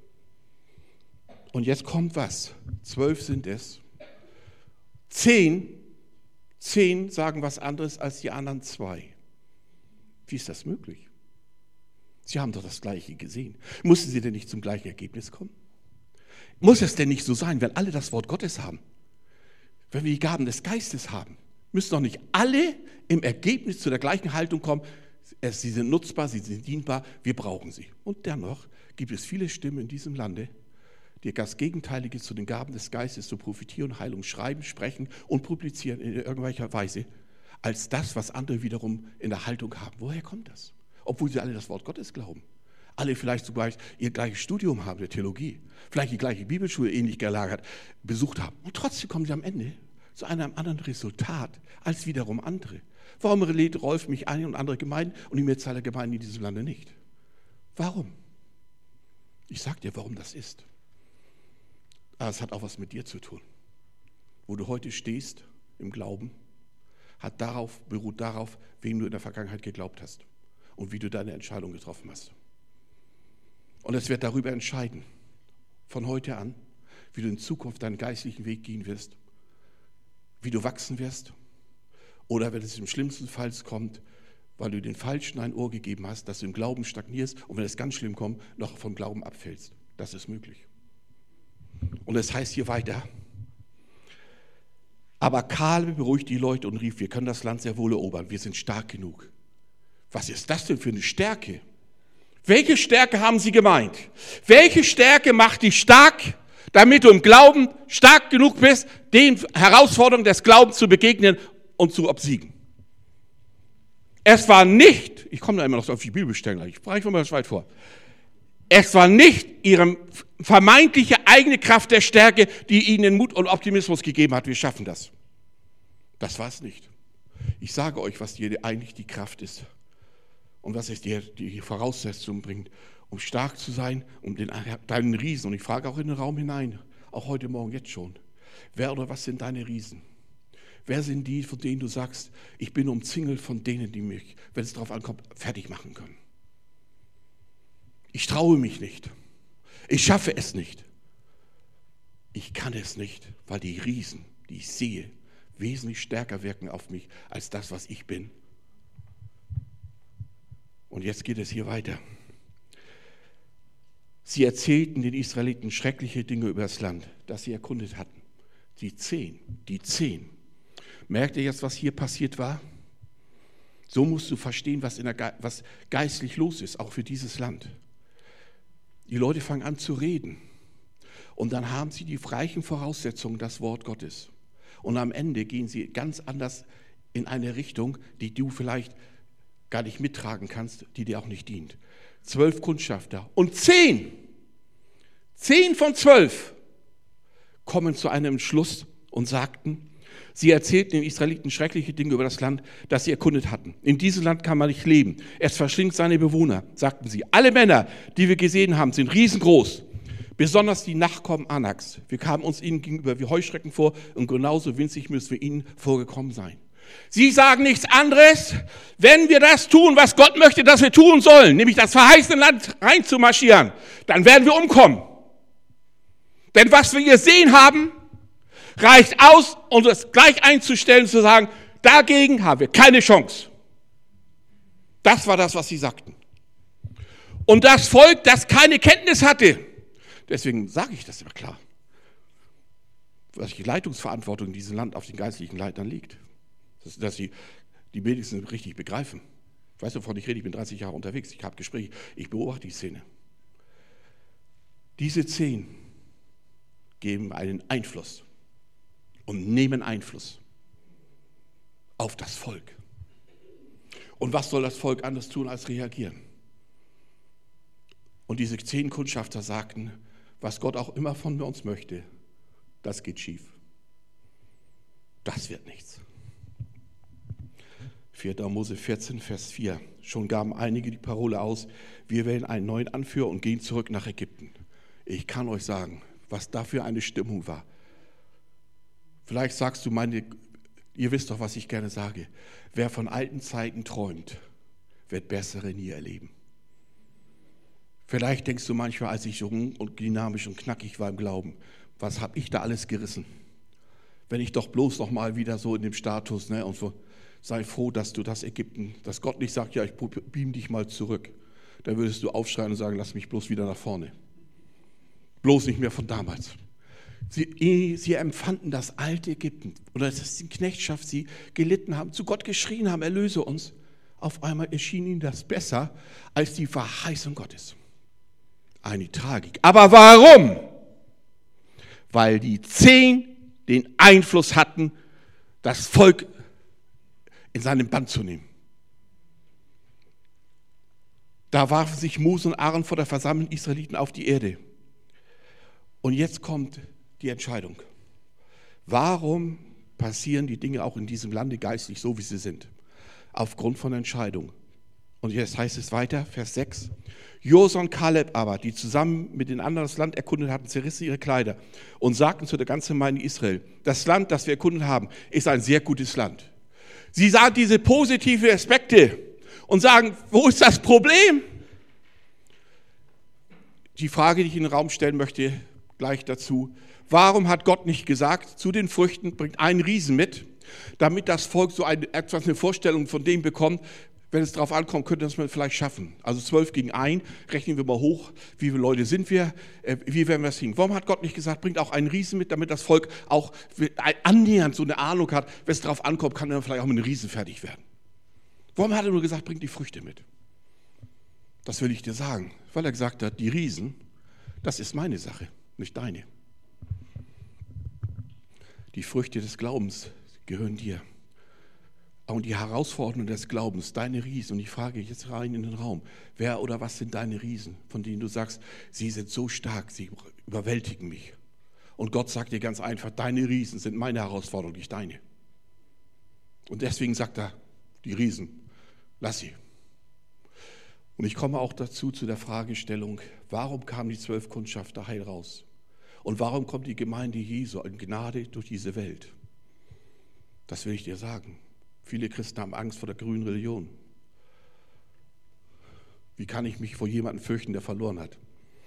Und jetzt kommt was? Zwölf sind es. Zehn, zehn sagen was anderes als die anderen zwei. Wie ist das möglich? Sie haben doch das Gleiche gesehen. Mussten sie denn nicht zum gleichen Ergebnis kommen? Muss es denn nicht so sein, wenn alle das Wort Gottes haben? Wenn wir die Gaben des Geistes haben, müssen doch nicht alle im Ergebnis zu der gleichen Haltung kommen. Sie sind nutzbar, sie sind dienbar, wir brauchen sie. Und dennoch gibt es viele Stimmen in diesem Lande, die das Gegenteilige zu den Gaben des Geistes zu profitieren und Heilung schreiben, sprechen und publizieren in irgendwelcher Weise, als das, was andere wiederum in der Haltung haben. Woher kommt das? Obwohl sie alle das Wort Gottes glauben. Alle vielleicht sogar ihr gleiches Studium haben, der Theologie. Vielleicht die gleiche Bibelschule ähnlich gelagert, besucht haben. Und trotzdem kommen sie am Ende zu einem anderen Resultat als wiederum andere. Warum lädt Rolf mich ein und andere Gemeinden und die Mehrzahl der Gemeinden in diesem Lande nicht? Warum? Ich sage dir, warum das ist. Aber es hat auch was mit dir zu tun. Wo du heute stehst im Glauben, hat darauf, beruht darauf, wem du in der Vergangenheit geglaubt hast und wie du deine Entscheidung getroffen hast. Und es wird darüber entscheiden, von heute an, wie du in Zukunft deinen geistlichen Weg gehen wirst, wie du wachsen wirst oder wenn es im schlimmsten Fall kommt, weil du den Falschen ein Ohr gegeben hast, dass du im Glauben stagnierst und wenn es ganz schlimm kommt, noch vom Glauben abfällst. Das ist möglich. Und es heißt hier weiter, aber Kaleb beruhigte die Leute und rief, wir können das Land sehr wohl erobern, wir sind stark genug. Was ist das denn für eine Stärke? Welche Stärke haben sie gemeint? Welche Stärke macht dich stark, damit du im Glauben stark genug bist, den Herausforderungen des Glaubens zu begegnen und zu obsiegen? Es war nicht, ich komme da immer noch auf die Bibelstellen gleich, ich spreche mal das weit vor. Es war nicht ihre vermeintliche eigene Kraft der Stärke, die ihnen Mut und Optimismus gegeben hat. Wir schaffen das. Das war es nicht. Ich sage euch, was dir eigentlich die Kraft ist und was es dir die Voraussetzungen bringt, um stark zu sein, um den, deinen Riesen. Und ich frage auch in den Raum hinein, auch heute Morgen jetzt schon, wer oder was sind deine Riesen? Wer sind die, von denen du sagst, ich bin umzingelt von denen, die mich, wenn es darauf ankommt, fertig machen können? Ich traue mich nicht. Ich schaffe es nicht. Ich kann es nicht, weil die Riesen, die ich sehe, wesentlich stärker wirken auf mich als das, was ich bin. Und jetzt geht es hier weiter. Sie erzählten den Israeliten schreckliche Dinge über das Land, das sie erkundet hatten. Die zehn, die zehn. Merkt ihr jetzt, was hier passiert war? So musst du verstehen, was, in der Ge- was geistlich los ist, auch für dieses Land. Die Leute fangen an zu reden und dann haben sie die reichen Voraussetzungen, das Wort Gottes. Und am Ende gehen sie ganz anders in eine Richtung, die du vielleicht gar nicht mittragen kannst, die dir auch nicht dient. Zwölf Kundschafter und zehn, zehn von zwölf kommen zu einem Entschluss und sagten, sie erzählten den Israeliten schreckliche Dinge über das Land, das sie erkundet hatten. In diesem Land kann man nicht leben. Es verschlingt seine Bewohner, sagten sie. Alle Männer, die wir gesehen haben, sind riesengroß. Besonders die Nachkommen Anaks. Wir kamen uns ihnen gegenüber wie Heuschrecken vor und genauso winzig müssen wir ihnen vorgekommen sein. Sie sagen nichts anderes, wenn wir das tun, was Gott möchte, dass wir tun sollen, nämlich das verheißene Land reinzumarschieren, dann werden wir umkommen. Denn was wir hier sehen haben, reicht aus, um das gleich einzustellen, zu sagen, dagegen haben wir keine Chance. Das war das, was sie sagten. Und das Volk, das keine Kenntnis hatte, deswegen sage ich das immer klar, dass die Leitungsverantwortung in diesem Land auf den geistlichen Leitern liegt. Dass, dass sie die wenigstens richtig begreifen. Weißt du, wovon ich rede? Ich bin dreißig Jahre unterwegs, ich habe Gespräche, ich beobachte die Szene. Diese zehn geben einen Einfluss und nehmen Einfluss auf das Volk. Und was soll das Volk anders tun, als reagieren? Und diese zehn Kundschafter sagten, was Gott auch immer von uns möchte, das geht schief. Das wird nichts. vierter Mose vierzehn, Vers vier. Schon gaben einige die Parole aus, wir wählen einen neuen Anführer und gehen zurück nach Ägypten. Ich kann euch sagen, was da für eine Stimmung war. Vielleicht sagst du, meine, ihr wisst doch, was ich gerne sage. Wer von alten Zeiten träumt, wird bessere nie erleben. Vielleicht denkst du manchmal, als ich jung und dynamisch und knackig war im Glauben, was habe ich da alles gerissen? Wenn ich doch bloß noch mal wieder so in dem Status, ne, und so, sei froh, dass du das Ägypten, dass Gott nicht sagt, ja, ich beam dich mal zurück. Dann würdest du aufschreien und sagen, lass mich bloß wieder nach vorne. Bloß nicht mehr von damals. Sie, sie empfanden das alte Ägypten, oder dass die Knechtschaft sie gelitten haben, zu Gott geschrien haben, erlöse uns. Auf einmal erschien ihnen das besser als die Verheißung Gottes. Eine Tragik. Aber warum? Weil die zehn den Einfluss hatten, das Volk in seinen Bann zu nehmen. Da warfen sich Mose und Aaron vor der versammelten Israeliten auf die Erde. Und jetzt kommt die Entscheidung. Warum passieren die Dinge auch in diesem Lande geistlich so, wie sie sind? Aufgrund von Entscheidung. Und jetzt heißt es weiter, Vers sechs. Josua und Kaleb aber, die zusammen mit den anderen das Land erkundet hatten, zerrissen ihre Kleider und sagten zu der ganzen Gemeinde Israel, das Land, das wir erkundet haben, ist ein sehr gutes Land. Sie sagen diese positiven Aspekte und sagen, wo ist das Problem? Die Frage, die ich in den Raum stellen möchte, gleich dazu. Warum hat Gott nicht gesagt, zu den Früchten bringt einen Riesen mit, damit das Volk so eine, etwas eine Vorstellung von dem bekommt, wenn es darauf ankommt, könnte das man vielleicht schaffen. Also zwölf gegen ein, rechnen wir mal hoch, wie viele Leute sind wir, äh, wie werden wir es hinkriegen. Warum hat Gott nicht gesagt, bringt auch einen Riesen mit, damit das Volk auch annähernd so eine Ahnung hat, wenn es darauf ankommt, kann er vielleicht auch mit einem Riesen fertig werden. Warum hat er nur gesagt, bringt die Früchte mit? Das will ich dir sagen, weil er gesagt hat, die Riesen, das ist meine Sache, nicht deine. Die Früchte des Glaubens gehören dir. Und die Herausforderungen des Glaubens, deine Riesen, und ich frage jetzt rein in den Raum, wer oder was sind deine Riesen, von denen du sagst, sie sind so stark, sie überwältigen mich. Und Gott sagt dir ganz einfach, deine Riesen sind meine Herausforderung, nicht deine. Und deswegen sagt er, die Riesen, lass sie. Und ich komme auch dazu zu der Fragestellung, warum kamen die zwölf Kundschafter heil raus? Und warum kommt die Gemeinde Jesu in Gnade durch diese Welt? Das will ich dir sagen. Viele Christen haben Angst vor der grünen Religion. Wie kann ich mich vor jemandem fürchten, der verloren hat?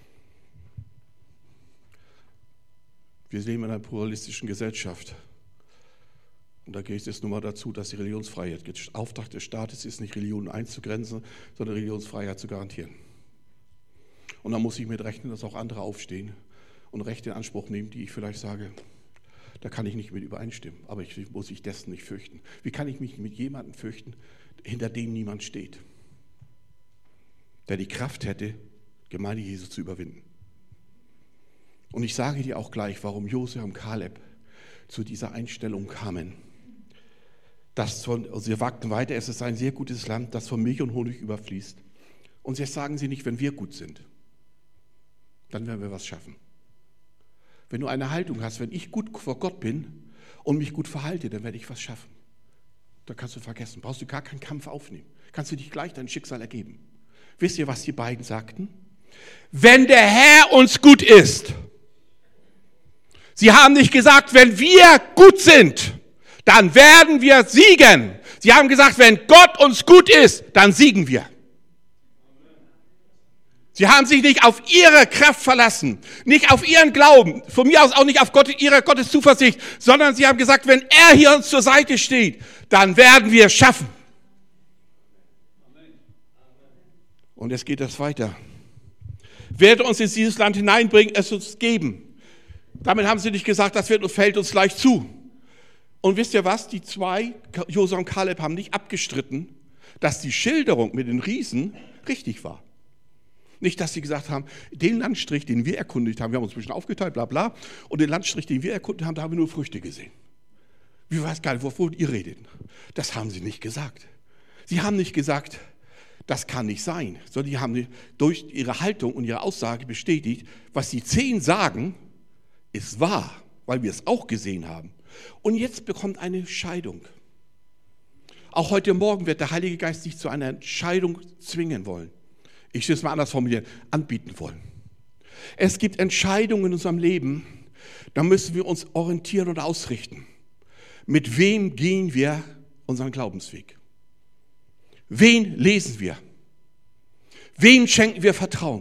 Wir leben in einer pluralistischen Gesellschaft. Und da geht es nun mal dazu, dass die Religionsfreiheit geht. Auftrag des Staates ist nicht, Religionen einzugrenzen, sondern Religionsfreiheit zu garantieren. Und da muss ich mit rechnen, dass auch andere aufstehen und Rechte in Anspruch nehmen, die ich vielleicht sage, da kann ich nicht mit übereinstimmen, aber ich muss mich dessen nicht fürchten. Wie kann ich mich mit jemandem fürchten, hinter dem niemand steht, der die Kraft hätte, Gemeinde Jesu zu überwinden? Und ich sage dir auch gleich, warum Josua und Kaleb zu dieser Einstellung kamen. Das von, also sie wagten weiter, es ist ein sehr gutes Land, das von Milch und Honig überfließt. Und jetzt sagen sie nicht, wenn wir gut sind, dann werden wir was schaffen. Wenn du eine Haltung hast, wenn ich gut vor Gott bin und mich gut verhalte, dann werde ich was schaffen. Da kannst du vergessen, brauchst du gar keinen Kampf aufnehmen. Kannst du dich gleich dein Schicksal ergeben. Wisst ihr, was die beiden sagten? Wenn der Herr uns gut ist. Sie haben nicht gesagt, wenn wir gut sind, dann werden wir siegen. Sie haben gesagt, wenn Gott uns gut ist, dann siegen wir. Sie haben sich nicht auf ihre Kraft verlassen, nicht auf ihren Glauben, von mir aus auch nicht auf Gott, ihre Gottes Zuversicht, sondern sie haben gesagt, wenn er hier uns zur Seite steht, dann werden wir es schaffen. Und jetzt geht das weiter. Werde uns in dieses Land hineinbringen, es uns geben. Damit haben sie nicht gesagt, das wird, fällt uns leicht zu. Und wisst ihr was? Die zwei, Josua und Kaleb, haben nicht abgestritten, dass die Schilderung mit den Riesen richtig war. Nicht, dass sie gesagt haben, den Landstrich, den wir erkundigt haben, wir haben uns ein bisschen aufgeteilt, bla bla, und den Landstrich, den wir erkundigt haben, da haben wir nur Früchte gesehen. Wir weiß gar nicht, wovon ihr redet. Das haben sie nicht gesagt. Sie haben nicht gesagt, das kann nicht sein, sondern die haben durch ihre Haltung und ihre Aussage bestätigt, was die Zehn sagen, ist wahr, weil wir es auch gesehen haben. Und jetzt bekommt eine Entscheidung. Auch heute Morgen wird der Heilige Geist dich zu einer Entscheidung zwingen wollen. Ich will es mal anders formulieren, anbieten wollen. Es gibt Entscheidungen in unserem Leben, da müssen wir uns orientieren und ausrichten. Mit wem gehen wir unseren Glaubensweg? Wen lesen wir? Wen schenken wir Vertrauen?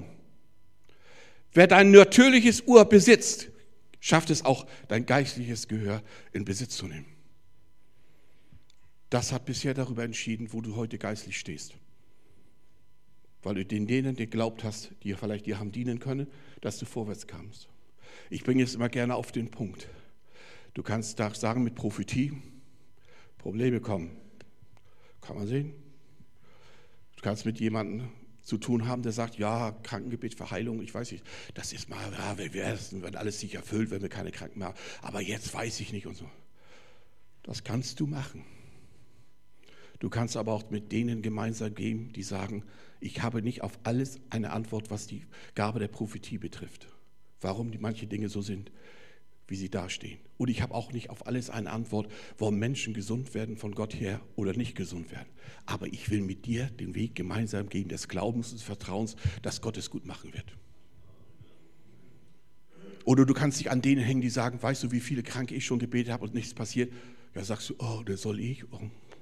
Wer dein natürliches Ohr besitzt, schafft es auch, dein geistliches Gehör in Besitz zu nehmen. Das hat bisher darüber entschieden, wo du heute geistlich stehst. Weil du den denen geglaubt hast, die vielleicht dir haben dienen können, dass du vorwärts kamst. Ich bringe es immer gerne auf den Punkt. Du kannst da sagen, mit Prophetie, Probleme kommen. Kann man sehen. Du kannst mit jemandem zu tun haben, der sagt, ja, Krankengebet für Heilung, ich weiß nicht, das ist mal, ja, wenn, wir, wenn alles sich erfüllt, wenn wir keine Kranken mehr haben, aber jetzt weiß ich nicht und so. Das kannst du machen. Du kannst aber auch mit denen gemeinsam gehen, die sagen, ich habe nicht auf alles eine Antwort, was die Gabe der Prophetie betrifft. Warum die manche Dinge so sind, wie sie dastehen. Und ich habe auch nicht auf alles eine Antwort, warum Menschen gesund werden von Gott her oder nicht gesund werden. Aber ich will mit dir den Weg gemeinsam gehen des Glaubens und des Vertrauens, dass Gott es gut machen wird. Oder du kannst dich an denen hängen, die sagen, weißt du, wie viele Kranke ich schon gebetet habe und nichts passiert? Ja, sagst du, oh, das soll ich. Oh.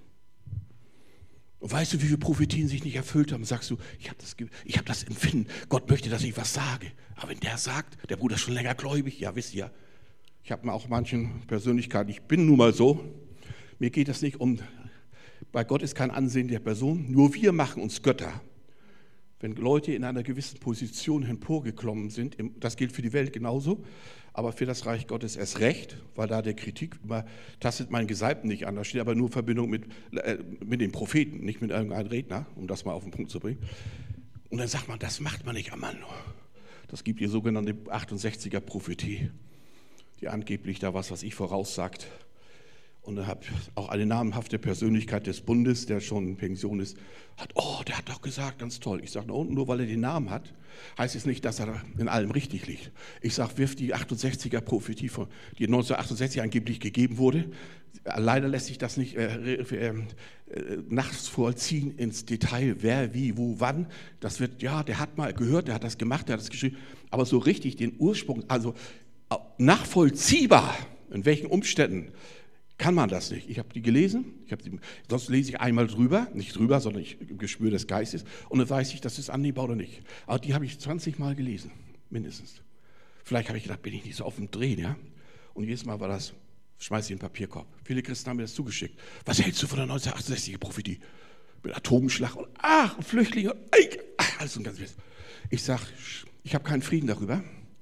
Und weißt du, wie viele Prophetien sich nicht erfüllt haben? Sagst du, ich habe das, ich hab das Empfinden, Gott möchte, dass ich was sage. Aber wenn der sagt, der Bruder ist schon länger gläubig, ja, wisst ihr, ich habe auch manchen Persönlichkeiten, ich bin nun mal so, mir geht es nicht um, bei Gott ist kein Ansehen der Person, nur wir machen uns Götter. Wenn Leute in einer gewissen Position emporgeklommen sind, das gilt für die Welt genauso, aber für das Reich Gottes erst recht, weil da der Kritik immer, tastet meinen Gesalbten nicht an, da steht aber nur Verbindung mit, äh, mit den Propheten, nicht mit irgendeinem Redner, um das mal auf den Punkt zu bringen. Und dann sagt man, das macht man nicht am Mann. Das gibt die sogenannte achtundsechziger Prophetie, die angeblich da was, was ich voraussagt. Und dann habe auch eine namhafte Persönlichkeit des Bundes, der schon in Pension ist, hat, oh, der hat doch gesagt, ganz toll. Ich sage, nur weil er den Namen hat, heißt es nicht, dass er in allem richtig liegt. Ich sage, wirf die achtundsechziger Prophetie, von, die neunzehnhundertachtundsechzig angeblich gegeben wurde. Leider lässt sich das nicht äh, äh, äh, nachvollziehen ins Detail, wer, wie, wo, wann. Das wird, ja, der hat mal gehört, der hat das gemacht, der hat das geschrieben. Aber so richtig den Ursprung, also nachvollziehbar, in welchen Umständen, kann man das nicht. Ich habe die gelesen, ich hab die, sonst lese ich einmal drüber, nicht drüber, sondern ich im Gespür des Geistes und dann weiß ich, das ist annehmbar oder nicht. Aber die habe ich zwanzig Mal gelesen, mindestens. Vielleicht habe ich gedacht, bin ich nicht so auf dem Drehen, ja? Und jedes Mal war das, schmeiß ich in den Papierkorb. Viele Christen haben mir das zugeschickt. Was hältst du von der neunzehnhundertachtundsechziger Prophetie? Mit Atomschlag und ach, und Flüchtlinge, ach, alles und ganz wild. Ich sage, ich habe keinen Frieden darüber.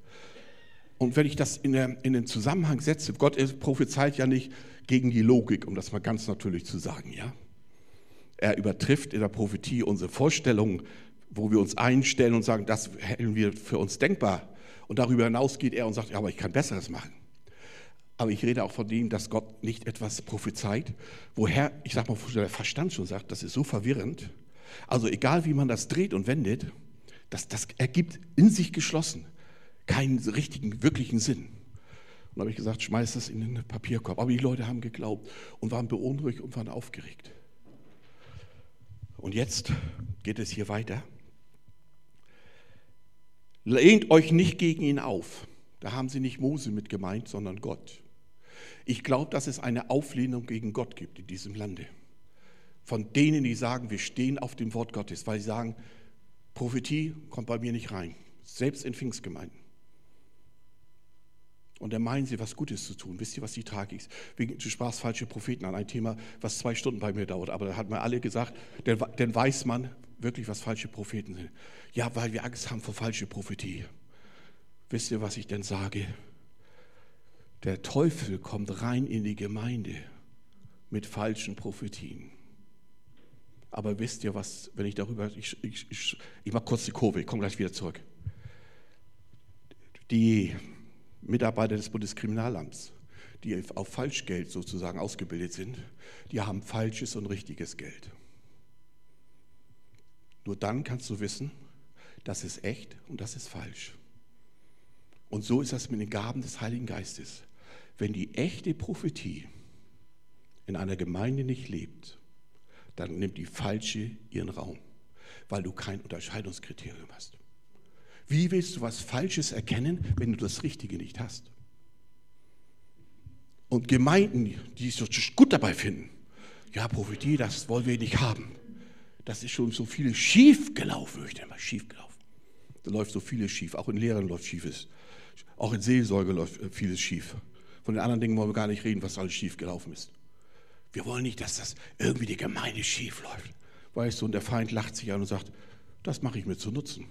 Und wenn ich das in, der, in den Zusammenhang setze, Gott prophezeit ja nicht gegen die Logik, um das mal ganz natürlich zu sagen, ja. Er übertrifft in der Prophetie unsere Vorstellungen, wo wir uns einstellen und sagen, das hätten wir für uns denkbar. Und darüber hinaus geht er und sagt, ja, aber ich kann Besseres machen. Aber ich rede auch von dem, dass Gott nicht etwas prophezeit, woher, ich sag mal, der Verstand schon sagt, das ist so verwirrend. Also egal, wie man das dreht und wendet, das, das ergibt in sich geschlossen keinen richtigen, wirklichen Sinn. Und da habe ich gesagt, schmeiß das in den Papierkorb. Aber die Leute haben geglaubt und waren beunruhigt und waren aufgeregt. Und jetzt geht es hier weiter. Lehnt euch nicht gegen ihn auf. Da haben sie nicht Mose mit gemeint, sondern Gott. Ich glaube, dass es eine Auflehnung gegen Gott gibt in diesem Lande. Von denen, die sagen, wir stehen auf dem Wort Gottes, weil sie sagen, Prophetie kommt bei mir nicht rein. Selbst in Pfingstgemeinden. Und dann meinen sie, was Gutes zu tun. Wisst ihr, was die Tragik ist? Wegen, du sprachst falsche Propheten an, ein Thema, was zwei Stunden bei mir dauert. Aber da hat man alle gesagt, denn, denn weiß man, wirklich, was falsche Propheten sind? Ja, weil wir Angst haben vor falscher Prophetie. Wisst ihr, was ich denn sage? Der Teufel kommt rein in die Gemeinde mit falschen Prophetien. Aber wisst ihr was, wenn ich darüber, ich, ich, ich, ich mache kurz die Kurve, ich komme gleich wieder zurück. Die Mitarbeiter des Bundeskriminalamts, die auf Falschgeld sozusagen ausgebildet sind, die haben falsches und richtiges Geld. Nur dann kannst du wissen, das ist echt und das ist falsch. Und so ist das mit den Gaben des Heiligen Geistes. Wenn die echte Prophetie in einer Gemeinde nicht lebt, dann nimmt die falsche ihren Raum, weil du kein Unterscheidungskriterium hast. Wie willst du was Falsches erkennen, wenn du das Richtige nicht hast? Und Gemeinden, die es so gut dabei finden, ja, Prophetie, das wollen wir nicht haben. Das ist schon so vieles schief gelaufen, ich denke mal, schief gelaufen. Da läuft so vieles schief, auch in Lehren läuft schiefes, auch in Seelsorge läuft vieles schief. Von den anderen Dingen wollen wir gar nicht reden, was alles schief gelaufen ist. Wir wollen nicht, dass das irgendwie die Gemeinde schief läuft. Weißt du, und der Feind lacht sich an und sagt, das mache ich mir zu Nutzen.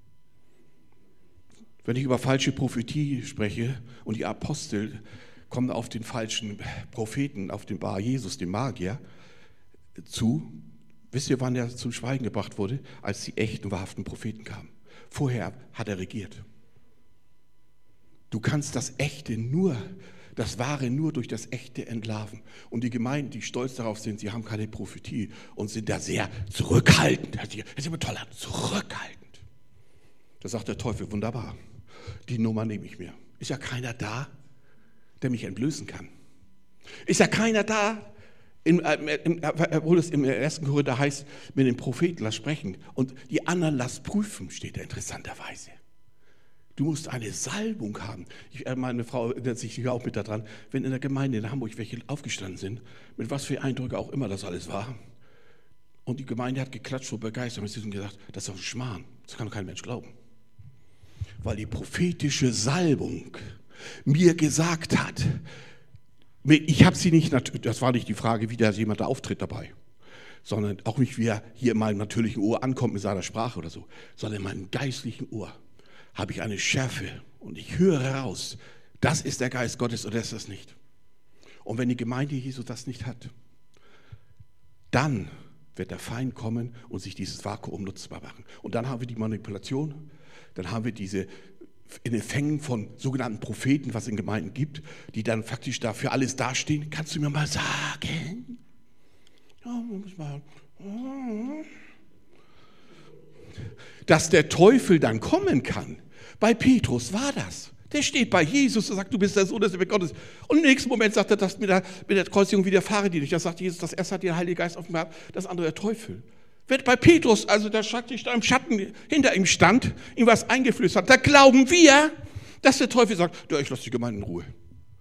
Wenn ich über falsche Prophetie spreche und die Apostel kommen auf den falschen Propheten, auf den Bar Jesus, den Magier, zu, wisst ihr, wann er zum Schweigen gebracht wurde? Als die echten, wahrhaften Propheten kamen. Vorher hat er regiert. Du kannst das Echte nur, das Wahre nur durch das Echte entlarven. Und die Gemeinden, die stolz darauf sind, sie haben keine Prophetie und sind da sehr zurückhaltend. Das ist immer toll, zurückhaltend. Da sagt der Teufel, wunderbar, die Nummer nehme ich mir. Ist ja keiner da, der mich entblößen kann. Ist ja keiner da, im, äh, im, obwohl es im ersten Korinther heißt, mit den Propheten lass sprechen und die anderen lass prüfen, steht da interessanterweise. Du musst eine Salbung haben. Ich, meine Frau erinnert sich hier auch mit daran, wenn in der Gemeinde in Hamburg welche aufgestanden sind, mit was für Eindrücke auch immer das alles war. Und die Gemeinde hat geklatscht vor Begeisterung. Sie haben gesagt, das ist doch ein Schmarrn. Das kann doch kein Mensch glauben. Weil die prophetische Salbung mir gesagt hat, ich habe sie nicht, das war nicht die Frage, wie da jemand da auftritt dabei, sondern auch nicht, wie er hier in meinem natürlichen Ohr ankommt mit seiner Sprache oder so, sondern in meinem geistlichen Ohr habe ich eine Schärfe und ich höre heraus, das ist der Geist Gottes oder ist das nicht. Und wenn die Gemeinde Jesu das nicht hat, dann wird der Feind kommen und sich dieses Vakuum nutzbar machen. Und dann haben wir die Manipulation, dann haben wir diese in den Fängen von sogenannten Propheten, was es in Gemeinden gibt, die dann faktisch dafür alles dastehen. Kannst du mir mal sagen? Ja, muss mal. Dass der Teufel dann kommen kann. Bei Petrus war das. Der steht bei Jesus und sagt, du bist der Sohn des Gottes. Und im nächsten Moment sagt er, das mit der, mit der Kreuzigung widerfahre dir nicht. Das sagt Jesus, das erste hat der Heilige Geist offenbart, das andere der Teufel. Wenn bei Petrus, also der Schatten, da im Schatten hinter ihm stand, ihm was eingeflößt hat, da glauben wir, dass der Teufel sagt, ja, ich lasse die Gemeinde in Ruhe.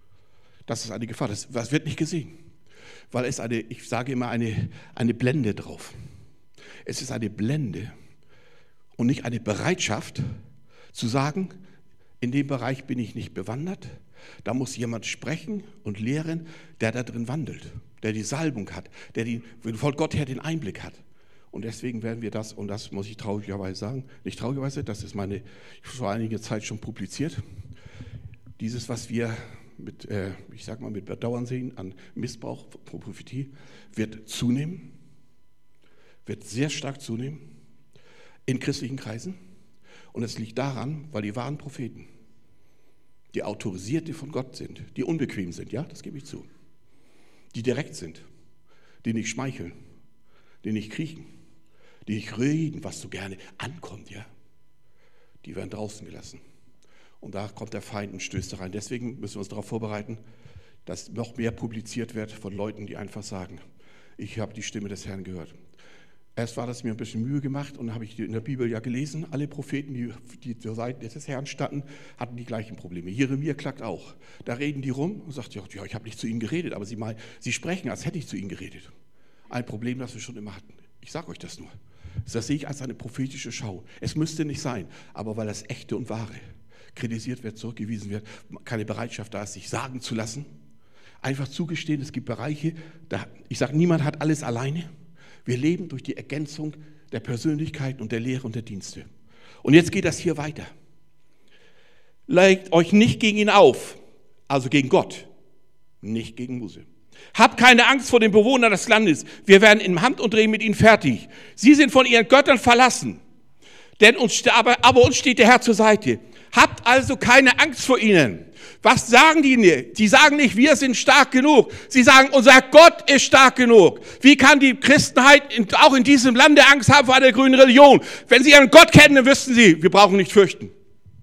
Das ist eine Gefahr, das, das wird nicht gesehen. Weil es eine, ich sage immer, eine, eine Blende drauf. Es ist eine Blende und nicht eine Bereitschaft zu sagen, in dem Bereich bin ich nicht bewandert. Da muss jemand sprechen und lehren, der da drin wandelt, der die Salbung hat, der die, von Gott her den Einblick hat. Und deswegen werden wir das, und das muss ich traurigerweise sagen, nicht traurigerweise, das ist meine, vor einiger Zeit schon publiziert, dieses, was wir mit, äh, ich sag mal, mit Bedauern sehen an Missbrauch, Prophetie, wird zunehmen, wird sehr stark zunehmen in christlichen Kreisen. Und es liegt daran, weil die wahren Propheten, die Autorisierte von Gott sind, die unbequem sind, ja, das gebe ich zu, die direkt sind, die nicht schmeicheln, die nicht kriechen, die nicht reden, was so gerne ankommt, ja, die werden draußen gelassen. Und da kommt der Feind und stößt da rein. Deswegen müssen wir uns darauf vorbereiten, dass noch mehr publiziert wird von Leuten, die einfach sagen, ich habe die Stimme des Herrn gehört. Erst war das mir ein bisschen Mühe gemacht und habe ich in der Bibel ja gelesen, alle Propheten, die, die zur Seite des Herrn standen, hatten die gleichen Probleme. Jeremia klagt auch. Da reden die rum und sagt, ja, ja ich habe nicht zu ihnen geredet, aber sie, mal, sie sprechen, als hätte ich zu ihnen geredet. Ein Problem, das wir schon immer hatten. Ich sage euch das nur. Das sehe ich als eine prophetische Schau. Es müsste nicht sein, aber weil das Echte und Wahre kritisiert wird, zurückgewiesen wird, keine Bereitschaft da ist, sich sagen zu lassen, einfach zugestehen, es gibt Bereiche, da, ich sage, niemand hat alles alleine. Wir leben durch die Ergänzung der Persönlichkeiten und der Lehre und der Dienste. Und jetzt geht das hier weiter. Legt euch nicht gegen ihn auf, also gegen Gott, nicht gegen Mose. Habt keine Angst vor den Bewohnern des Landes. Wir werden im Handumdrehen mit ihnen fertig. Sie sind von ihren Göttern verlassen. Denn uns, aber, aber uns steht der Herr zur Seite. Habt also keine Angst vor ihnen. Was sagen die nicht? Sie sagen nicht, wir sind stark genug. Sie sagen, unser Gott ist stark genug. Wie kann die Christenheit in, auch in diesem Lande Angst haben vor einer grünen Religion? Wenn sie ihren Gott kennen, dann wüssten sie, wir brauchen nicht fürchten.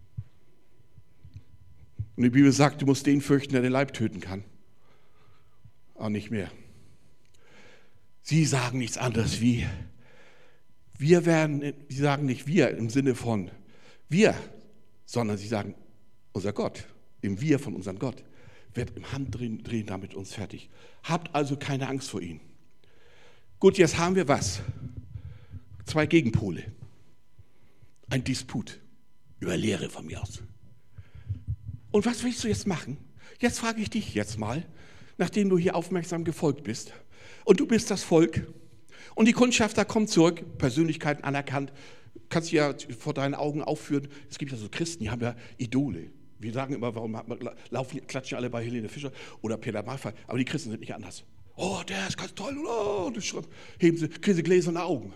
Und die Bibel sagt, du musst den fürchten, der den Leib töten kann. Auch nicht mehr. Sie sagen nichts anderes wie, wir werden, sie sagen nicht wir im Sinne von wir, sondern sie sagen, unser Gott, im Wir von unserem Gott, wird im Handdrehen drehen damit uns fertig. Habt also keine Angst vor ihm. Gut, jetzt haben wir was? Zwei Gegenpole. Ein Disput über Lehre von mir aus. Und was willst du jetzt machen? Jetzt frage ich dich jetzt mal, nachdem du hier aufmerksam gefolgt bist. Und du bist das Volk. Und die Kundschafter kommen zurück, Persönlichkeiten anerkannt. Kannst du ja vor deinen Augen aufführen. Es gibt ja so Christen, die haben ja Idole. Wir sagen immer, warum laufen, klatschen alle bei Helene Fischer oder Peter Maffay. Aber die Christen sind nicht anders. Oh, der ist ganz toll. Oh, das heben sie, kriegen sie gläserne Augen.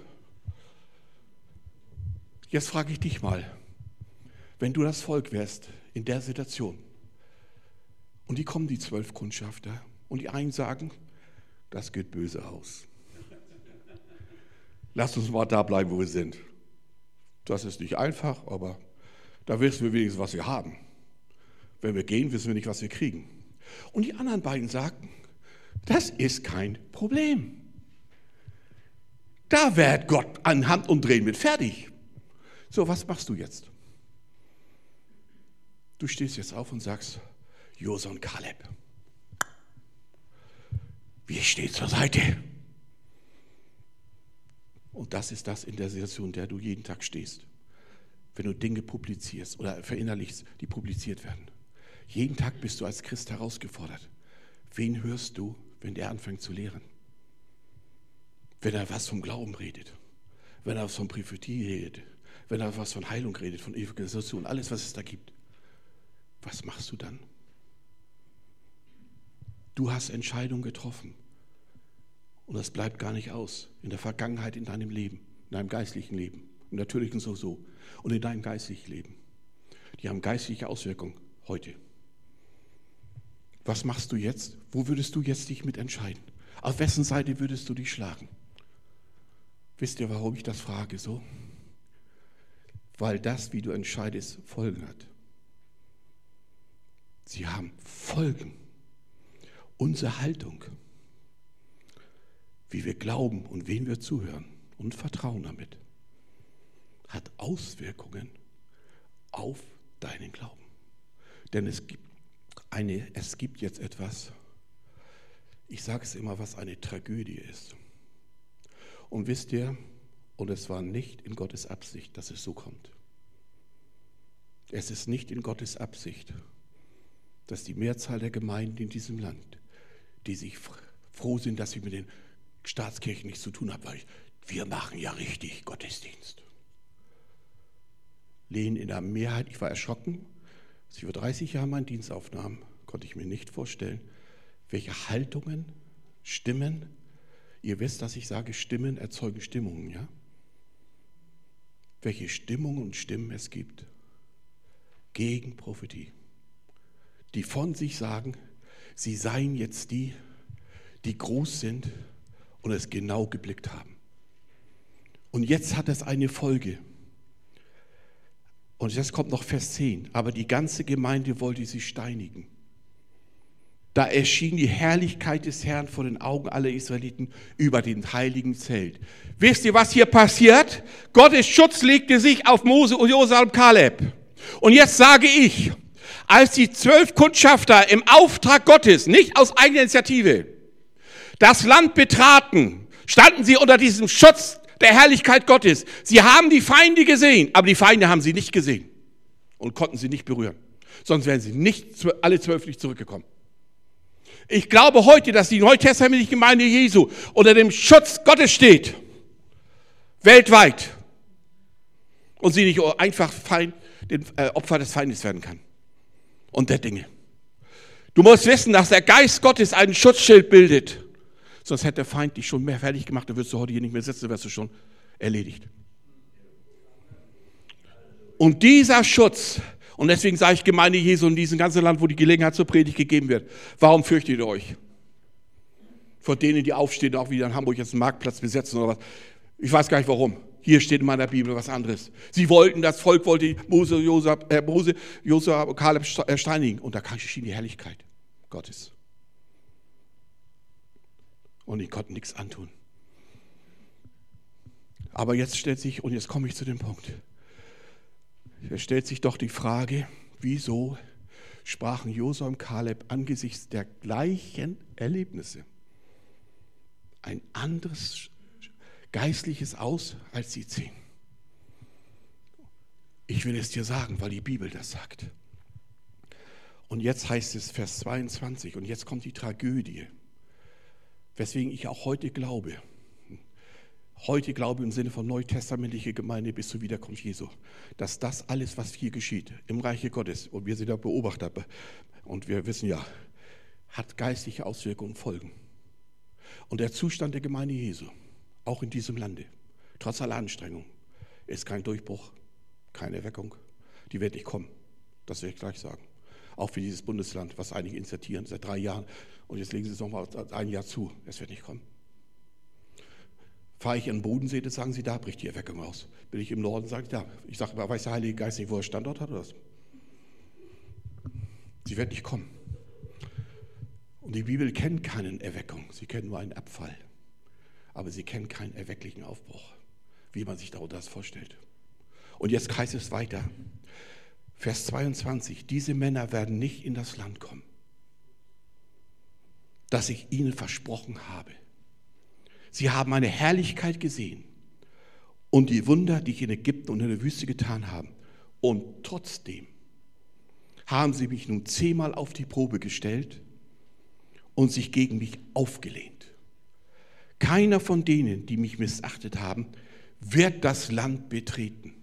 Jetzt frage ich dich mal, wenn du das Volk wärst in der Situation und die kommen die zwölf Kundschafter und die einen sagen, das geht böse aus. Lass uns mal da bleiben, wo wir sind. Das ist nicht einfach, aber da wissen wir wenigstens, was wir haben. Wenn wir gehen, wissen wir nicht, was wir kriegen. Und die anderen beiden sagten, das ist kein Problem. Da wird Gott an Hand umdrehen mit fertig. So, was machst du jetzt? Du stehst jetzt auf und sagst, Josua und Kaleb, wir stehen zur Seite. Und das ist das in der Situation, in der du jeden Tag stehst. Wenn du Dinge publizierst oder verinnerlichst, die publiziert werden. Jeden Tag bist du als Christ herausgefordert. Wen hörst du, wenn der anfängt zu lehren? Wenn er was vom Glauben redet, wenn er was von Prophetie redet, wenn er was von Heilung redet, von Evangelisation, alles, was es da gibt. Was machst du dann? Du hast Entscheidungen getroffen. Und das bleibt gar nicht aus. In der Vergangenheit, in deinem Leben, in deinem geistlichen Leben, im natürlichen sowieso und in deinem geistlichen Leben. Die haben geistliche Auswirkungen heute. Was machst du jetzt? Wo würdest du jetzt dich mit entscheiden? Auf wessen Seite würdest du dich schlagen? Wisst ihr, warum ich das frage so? Weil das, wie du entscheidest, Folgen hat. Sie haben Folgen. Unsere Haltung, wie wir glauben und wen wir zuhören und vertrauen damit, hat Auswirkungen auf deinen Glauben. Denn es gibt, eine, es gibt jetzt etwas, ich sage es immer, was eine Tragödie ist. Und wisst ihr, und es war nicht in Gottes Absicht, dass es so kommt. Es ist nicht in Gottes Absicht, dass die Mehrzahl der Gemeinden in diesem Land, die sich froh sind, dass sie mit den Staatskirchen nichts zu tun haben, weil wir machen ja richtig Gottesdienst. Lehnen in der Mehrheit, ich war erschrocken, als ich über dreißig Jahre meinen Dienst aufnahm, konnte ich mir nicht vorstellen, welche Haltungen, Stimmen, ihr wisst, dass ich sage, Stimmen erzeugen Stimmungen, ja? Welche Stimmungen und Stimmen es gibt gegen Prophetie, die von sich sagen, sie seien jetzt die, die groß sind und es genau geblickt haben. Und jetzt hat es eine Folge. Und jetzt kommt noch Vers zehn. Aber die ganze Gemeinde wollte sie steinigen. Da erschien die Herrlichkeit des Herrn vor den Augen aller Israeliten über dem heiligen Zelt. Wisst ihr, was hier passiert? Gottes Schutz legte sich auf Mose und Josua und Kaleb. Und jetzt sage ich, als die zwölf Kundschafter im Auftrag Gottes, nicht aus eigener Initiative, das Land betraten, standen sie unter diesem Schutz der Herrlichkeit Gottes. Sie haben die Feinde gesehen, aber die Feinde haben sie nicht gesehen und konnten sie nicht berühren. Sonst wären sie nicht, alle zwölf nicht zurückgekommen. Ich glaube heute, dass die neutestamentliche Gemeinde Jesu unter dem Schutz Gottes steht, Weltweit. Und sie nicht einfach Feind, den äh, Opfer des Feindes werden kann. Und der Dinge. Du musst wissen, dass der Geist Gottes einen Schutzschild bildet. Sonst hätte der Feind dich schon mehr fertig gemacht, dann würdest du heute hier nicht mehr sitzen, dann wärst du schon erledigt. Und dieser Schutz, und deswegen sage ich Gemeinde Jesu in diesem ganzen Land, wo die Gelegenheit zur Predigt gegeben wird, warum fürchtet ihr euch? Vor denen, die aufstehen, auch wieder in Hamburg jetzt einen Marktplatz besetzen oder was. Ich weiß gar nicht warum. Hier steht in meiner Bibel was anderes. Sie wollten, das Volk wollte Mose, Josua, äh, Mose, Josua und Kaleb steinigen. Und da schien die Herrlichkeit Gottes. Und die konnten nichts antun. Aber jetzt stellt sich, und jetzt komme ich zu dem Punkt, jetzt stellt sich doch die Frage, wieso sprachen Josua und Kaleb angesichts der gleichen Erlebnisse ein anderes Geistliches aus als die zehn? Ich will es dir sagen, weil die Bibel das sagt. Und jetzt heißt es Vers zweiundzwanzig, und jetzt kommt die Tragödie, weswegen ich auch heute glaube, heute glaube im Sinne von neutestamentliche Gemeinde bis zur Wiederkunft Jesu, dass das alles, was hier geschieht, im Reiche Gottes, und wir sind ja Beobachter, und wir wissen ja, hat geistliche Auswirkungen und Folgen. Und der Zustand der Gemeinde Jesu, auch in diesem Lande, trotz aller Anstrengungen, ist kein Durchbruch, keine Erweckung. Die wird nicht kommen, das will ich gleich sagen. Auch für dieses Bundesland, was einige initiieren seit drei Jahren, und jetzt legen sie es nochmal ein Jahr zu, es wird nicht kommen. Fahre ich in den Bodensee, dann sagen sie, da bricht die Erweckung aus. Bin ich im Norden, sage ich, da. Ich sage, weiß der Heilige Geist nicht, wo er Standort hat oder was? Sie wird nicht kommen. Und die Bibel kennt keine Erweckung, sie kennt nur einen Abfall. Aber sie kennt keinen erwecklichen Aufbruch, wie man sich darunter das vorstellt. Und jetzt heißt es weiter, Vers zweiundzwanzig, diese Männer werden nicht in das Land kommen, das ich ihnen versprochen habe. Sie haben meine Herrlichkeit gesehen und die Wunder, die ich in Ägypten und in der Wüste getan habe. Und trotzdem haben sie mich nun zehnmal auf die Probe gestellt und sich gegen mich aufgelehnt. Keiner von denen, die mich missachtet haben, wird das Land betreten.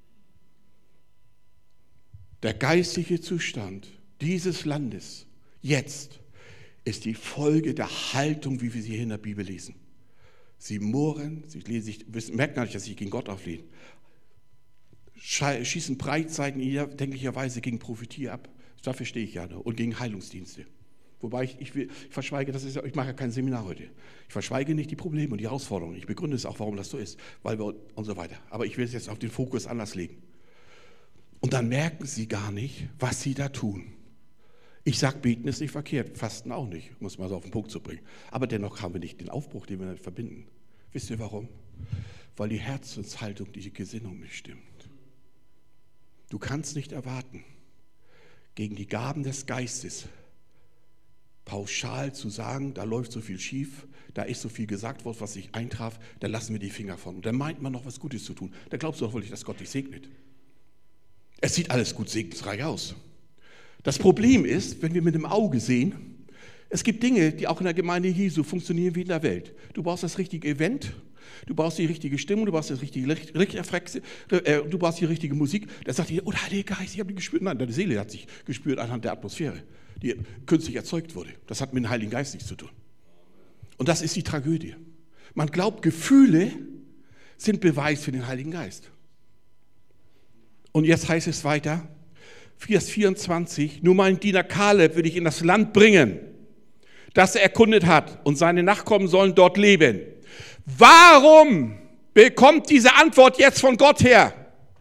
Der geistliche Zustand dieses Landes jetzt ist die Folge der Haltung, wie wir sie hier in der Bibel lesen. Sie murren, sie lesen, merken gar nicht, dass sie gegen Gott auflehnen, schießen Breitseiten in jeder denklicher Weise gegen Prophetie ab. Dafür stehe ich ja, und gegen Heilungsdienste. Wobei ich, ich, will, ich verschweige, das ist, ich mache ja kein Seminar heute. Ich verschweige nicht die Probleme und die Herausforderungen. Ich begründe es auch, warum das so ist, weil wir und so weiter. Aber ich will es jetzt auf den Fokus anders legen. Und dann merken sie gar nicht, was sie da tun. Ich sage, beten ist nicht verkehrt, fasten auch nicht, muss man so auf den Punkt zu bringen. Aber dennoch haben wir nicht den Aufbruch, den wir damit verbinden. Wisst ihr warum? Weil die Herzenshaltung, die Gesinnung nicht stimmt. Du kannst nicht erwarten, gegen die Gaben des Geistes pauschal zu sagen, da läuft so viel schief, da ist so viel gesagt worden, was sich eintraf, da lassen wir die Finger von. Und dann meint man noch was Gutes zu tun. Da glaubst du doch wohl nicht, dass Gott dich segnet. Es sieht alles gut segensreich aus. Das Problem ist, wenn wir mit dem Auge sehen, es gibt Dinge, die auch in der Gemeinde Jesu funktionieren wie in der Welt. Du brauchst das richtige Event, du brauchst die richtige Stimmung, du brauchst das richtige Reflex, äh, du brauchst die richtige Musik. Da sagt ihr, oh, der Heilige Geist, ich habe die gespürt. Nein, deine Seele hat sich gespürt anhand der Atmosphäre, die künstlich erzeugt wurde. Das hat mit dem Heiligen Geist nichts zu tun. Und das ist die Tragödie. Man glaubt, Gefühle sind Beweis für den Heiligen Geist. Und jetzt heißt es weiter, Vers vierundzwanzig, nur meinen Diener Kaleb will ich in das Land bringen, das er erkundet hat, und seine Nachkommen sollen dort leben. Warum bekommt diese Antwort jetzt von Gott her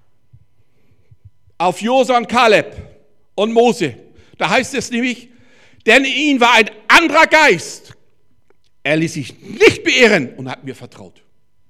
auf Josua und Kaleb und Mose? Da heißt es nämlich, denn in ihm war ein anderer Geist. Er ließ sich nicht beirren und hat mir vertraut.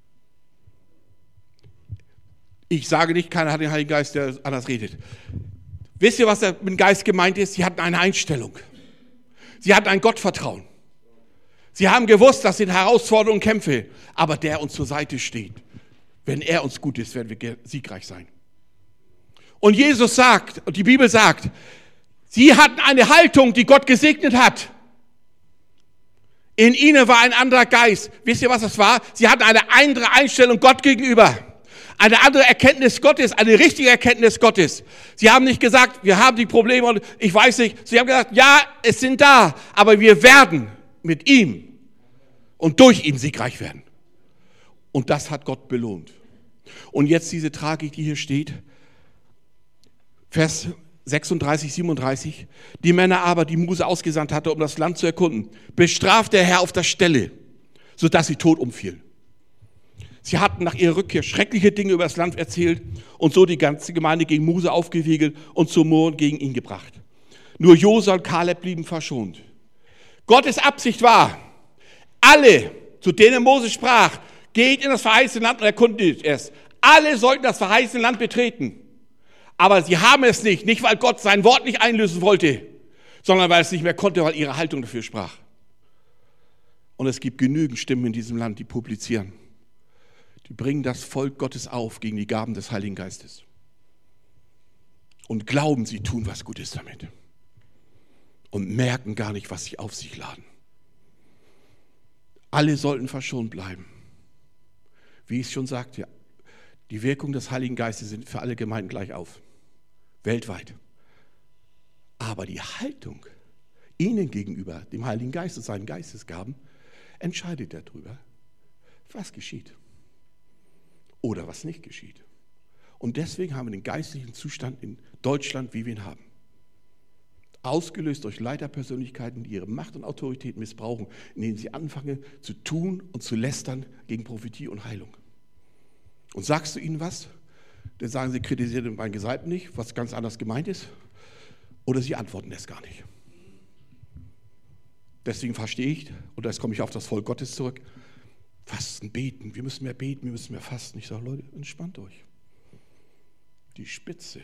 Ich sage nicht, keiner hat den Heiligen Geist, der anders redet. Wisst ihr, was da mit dem Geist gemeint ist? Sie hatten eine Einstellung. Sie hatten ein Gottvertrauen. Sie haben gewusst, das sind Herausforderungen und Kämpfe, aber der uns zur Seite steht. Wenn er uns gut ist, werden wir siegreich sein. Und Jesus sagt, und die Bibel sagt, sie hatten eine Haltung, die Gott gesegnet hat. In ihnen war ein anderer Geist. Wisst ihr, was das war? Sie hatten eine andere Einstellung Gott gegenüber. Eine andere Erkenntnis Gottes, eine richtige Erkenntnis Gottes. Sie haben nicht gesagt, wir haben die Probleme und ich weiß nicht. Sie haben gesagt, ja, es sind da, aber wir werden mit ihm und durch ihn siegreich werden. Und das hat Gott belohnt. Und jetzt diese Tragik, die hier steht, Vers sechsunddreißig, siebenunddreißig. Die Männer aber, die Mose ausgesandt hatte, um das Land zu erkunden, bestrafte der Herr auf der Stelle, sodass sie tot umfielen. Sie hatten nach ihrer Rückkehr schreckliche Dinge über das Land erzählt und so die ganze Gemeinde gegen Mose aufgewiegelt und zum Murren gegen ihn gebracht. Nur Josua und Kaleb blieben verschont. Gottes Absicht war, alle, zu denen Mose sprach, geht in das verheißene Land und erkundet es. Alle sollten das verheißene Land betreten. Aber sie haben es nicht, nicht weil Gott sein Wort nicht einlösen wollte, sondern weil es nicht mehr konnte, weil ihre Haltung dafür sprach. Und es gibt genügend Stimmen in diesem Land, die publizieren. Die bringen das Volk Gottes auf gegen die Gaben des Heiligen Geistes. Und glauben, sie tun was Gutes damit. Und merken gar nicht, was sie auf sich laden. Alle sollten verschont bleiben. Wie ich es schon sagte, die Wirkung des Heiligen Geistes sind für alle Gemeinden gleich auf. Weltweit. Aber die Haltung ihnen gegenüber, dem Heiligen Geist und seinen Geistesgaben, entscheidet darüber, was geschieht. Oder was nicht geschieht. Und deswegen haben wir den geistlichen Zustand in Deutschland, wie wir ihn haben. Ausgelöst durch Leiterpersönlichkeiten, die ihre Macht und Autorität missbrauchen, indem sie anfangen zu tun und zu lästern gegen Prophetie und Heilung. Und sagst du ihnen was, dann sagen sie, kritisieren den meinen Gesalbten nicht, was ganz anders gemeint ist, oder sie antworten es gar nicht. Deswegen verstehe ich, und jetzt komme ich auf das Volk Gottes zurück, Fasten, beten, wir müssen mehr beten, wir müssen mehr fasten. Ich sage, Leute, entspannt euch. Die Spitze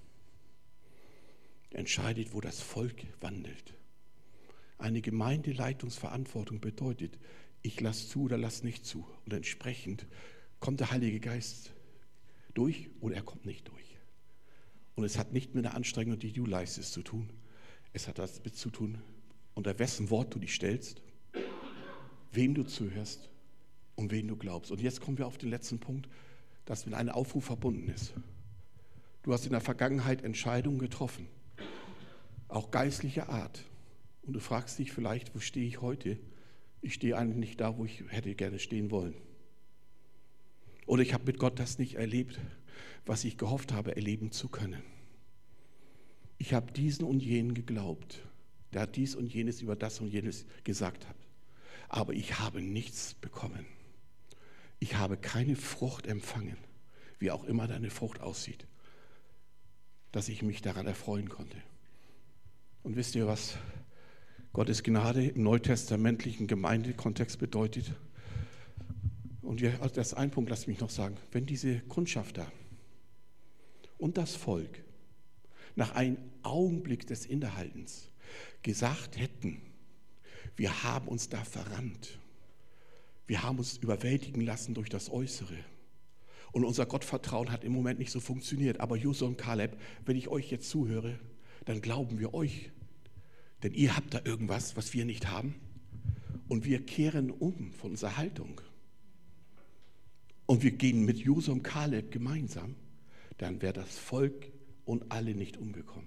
entscheidet, wo das Volk wandelt. Eine Gemeindeleitungsverantwortung bedeutet, ich lasse zu oder lasse nicht zu. Und entsprechend kommt der Heilige Geist durch oder er kommt nicht durch. Und es hat nicht mit der Anstrengung, die du leistest, zu tun. Es hat damit zu tun, unter wessen Wort du dich stellst, wem du zuhörst und wen du glaubst. Und jetzt kommen wir auf den letzten Punkt, das mit einem Aufruf verbunden ist. Du hast in der Vergangenheit Entscheidungen getroffen, auch geistlicher Art. Und du fragst dich vielleicht, wo stehe ich heute? Ich stehe eigentlich nicht da, wo ich hätte gerne stehen wollen. Oder ich habe mit Gott das nicht erlebt, was ich gehofft habe, erleben zu können. Ich habe diesen und jenen geglaubt, der hat dies und jenes über das und jenes gesagt hat. Aber ich habe nichts bekommen. Ich habe keine Frucht empfangen, wie auch immer deine Frucht aussieht, dass ich mich daran erfreuen konnte. Und wisst ihr, was Gottes Gnade im neutestamentlichen Gemeindekontext bedeutet? Und das ist ein Punkt, lass mich noch sagen. Wenn diese Kundschafter und das Volk nach einem Augenblick des Innehaltens gesagt hätten, wir haben uns da verrannt, wir haben uns überwältigen lassen durch das Äußere und unser Gottvertrauen hat im Moment nicht so funktioniert, aber Josua und Kaleb, wenn ich euch jetzt zuhöre, dann glauben wir euch, denn ihr habt da irgendwas, was wir nicht haben und wir kehren um von unserer Haltung und wir gehen mit Josua und Kaleb gemeinsam, dann wäre das Volk und alle nicht umgekommen.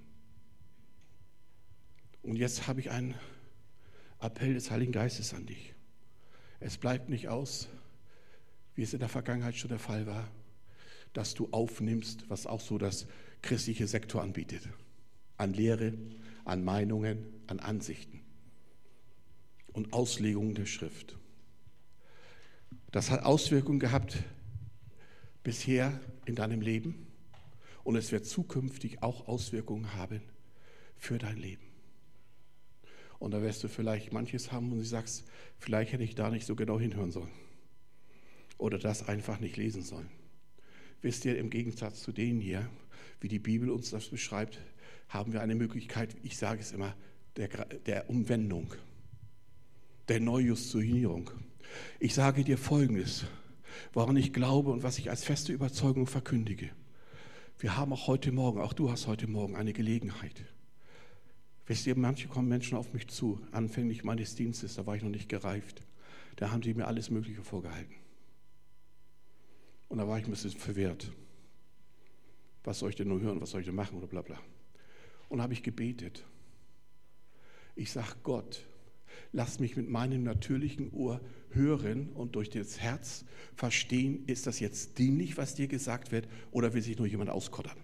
Und jetzt habe ich einen Appell des Heiligen Geistes an dich. Es bleibt nicht aus, wie es in der Vergangenheit schon der Fall war, dass du aufnimmst, was auch so das christliche Sektor anbietet. An Lehre, an Meinungen, an Ansichten und Auslegungen der Schrift. Das hat Auswirkungen gehabt bisher in deinem Leben und es wird zukünftig auch Auswirkungen haben für dein Leben. Und da wirst du vielleicht manches haben und du sagst, vielleicht hätte ich da nicht so genau hinhören sollen oder das einfach nicht lesen sollen. Wisst ihr, im Gegensatz zu denen hier, wie die Bibel uns das beschreibt, haben wir eine Möglichkeit, ich sage es immer, der, der Umwendung, der Neujustierung. Ich sage dir Folgendes, woran ich glaube und was ich als feste Überzeugung verkündige. Wir haben auch heute Morgen, auch du hast heute Morgen eine Gelegenheit, Wisst ihr, manche kommen Menschen auf mich zu, anfänglich meines Dienstes, da war ich noch nicht gereift. Da haben die mir alles Mögliche vorgehalten. Und da war ich ein bisschen verwirrt. Was soll ich denn nur hören, was soll ich denn machen oder bla bla. Und da habe ich gebetet. Ich sage Gott, lass mich mit meinem natürlichen Ohr hören und durch das Herz verstehen, ist das jetzt dienlich, was dir gesagt wird, oder will sich nur jemand auskottern?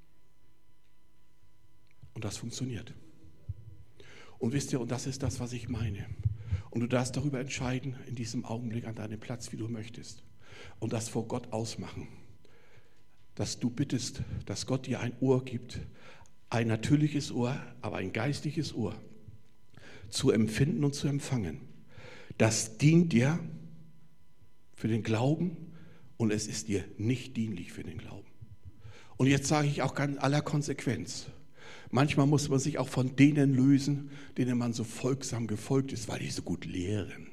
Und das funktioniert. Und wisst ihr, und das ist das, was ich meine. Und du darfst darüber entscheiden, in diesem Augenblick an deinem Platz, wie du möchtest. Und das vor Gott ausmachen. Dass du bittest, dass Gott dir ein Ohr gibt, ein natürliches Ohr, aber ein geistliches Ohr, zu empfinden und zu empfangen. Das dient dir für den Glauben und es ist dir nicht dienlich für den Glauben. Und jetzt sage ich auch ganz aller Konsequenz, manchmal muss man sich auch von denen lösen, denen man so folgsam gefolgt ist, weil die so gut lehren.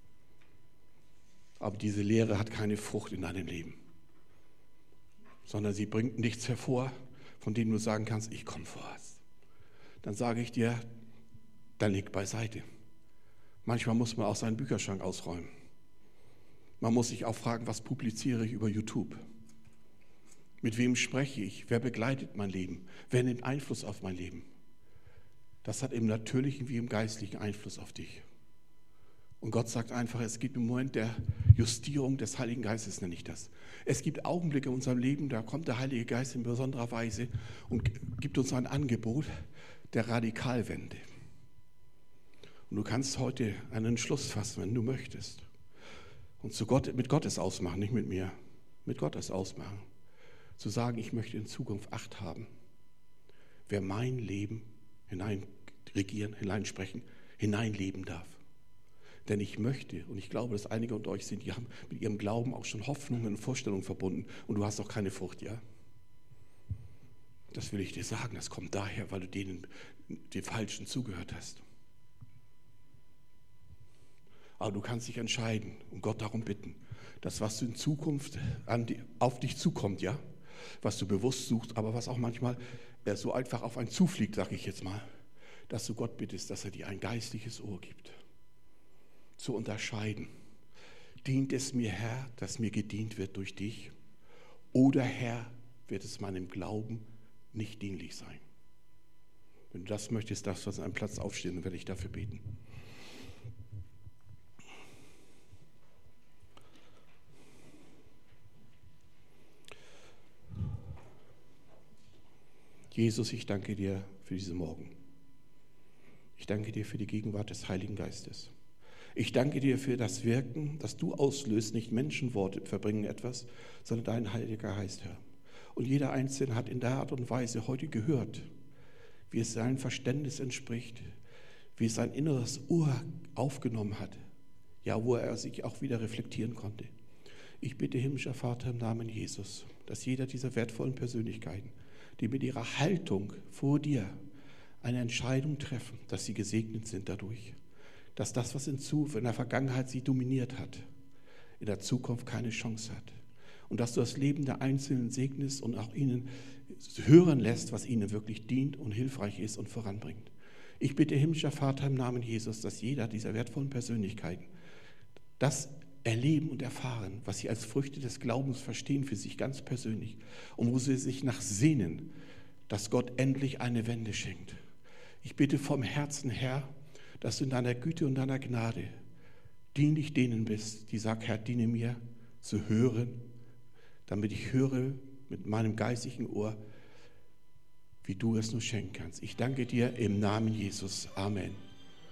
Aber diese Lehre hat keine Frucht in deinem Leben, sondern sie bringt nichts hervor, von dem du sagen kannst, ich komme vorwärts. Dann sage ich dir, dann leg beiseite. Manchmal muss man auch seinen Bücherschrank ausräumen. Man muss sich auch fragen, was publiziere ich über YouTube? Mit wem spreche ich? Wer begleitet mein Leben? Wer nimmt Einfluss auf mein Leben? Das hat im natürlichen wie im geistlichen Einfluss auf dich. Und Gott sagt einfach, es gibt einen Moment der Justierung des Heiligen Geistes, nenne ich das. Es gibt Augenblicke in unserem Leben, da kommt der Heilige Geist in besonderer Weise und gibt uns ein Angebot der Radikalwende. Und du kannst heute einen Entschluss fassen, wenn du möchtest. Und zu Gott, mit Gottes ausmachen, nicht mit mir, mit Gottes ausmachen. Zu sagen, ich möchte in Zukunft Acht haben, wer mein Leben hinein regieren, hineinsprechen, hineinleben darf. Denn ich möchte, und ich glaube, dass einige unter euch sind, die haben mit ihrem Glauben auch schon Hoffnungen und Vorstellungen verbunden und du hast auch keine Frucht, ja? Das will ich dir sagen, das kommt daher, weil du denen, den Falschen zugehört hast. Aber du kannst dich entscheiden und Gott darum bitten, dass was in Zukunft an die, auf dich zukommt, ja, was du bewusst suchst, aber was auch manchmal äh, so einfach auf einen zufliegt, sage ich jetzt mal, dass du Gott bittest, dass er dir ein geistliches Ohr gibt, zu unterscheiden. Dient es mir, Herr, dass mir gedient wird durch dich, oder Herr, wird es meinem Glauben nicht dienlich sein? Wenn du das möchtest, darfst du an einem Platz aufstehen, dann werde ich dafür beten. Jesus, ich danke dir für diesen Morgen. Ich danke dir für die Gegenwart des Heiligen Geistes. Ich danke dir für das Wirken, das du auslöst, nicht Menschenworte verbringen etwas, sondern dein Heiliger Geist, Herr. Und jeder Einzelne hat in der Art und Weise heute gehört, wie es seinem Verständnis entspricht, wie es sein inneres Ohr aufgenommen hat, ja, wo er sich auch wieder reflektieren konnte. Ich bitte, himmlischer Vater, im Namen Jesus, dass jeder dieser wertvollen Persönlichkeiten, die mit ihrer Haltung vor dir eine Entscheidung treffen, dass sie gesegnet sind dadurch, dass das, was in der Vergangenheit sie dominiert hat, in der Zukunft keine Chance hat und dass du das Leben der Einzelnen segnest und auch ihnen hören lässt, was ihnen wirklich dient und hilfreich ist und voranbringt. Ich bitte, himmlischer Vater, im Namen Jesus, dass jeder dieser wertvollen Persönlichkeiten das erleben und erfahren, was sie als Früchte des Glaubens verstehen für sich ganz persönlich und wo sie sich nach sehnen, dass Gott endlich eine Wende schenkt. Ich bitte vom Herzen, Herr, dass du in deiner Güte und deiner Gnade dienlich denen bist, die sagen, Herr, diene mir zu hören, damit ich höre mit meinem geistigen Ohr, wie du es nur schenken kannst. Ich danke dir im Namen Jesus. Amen.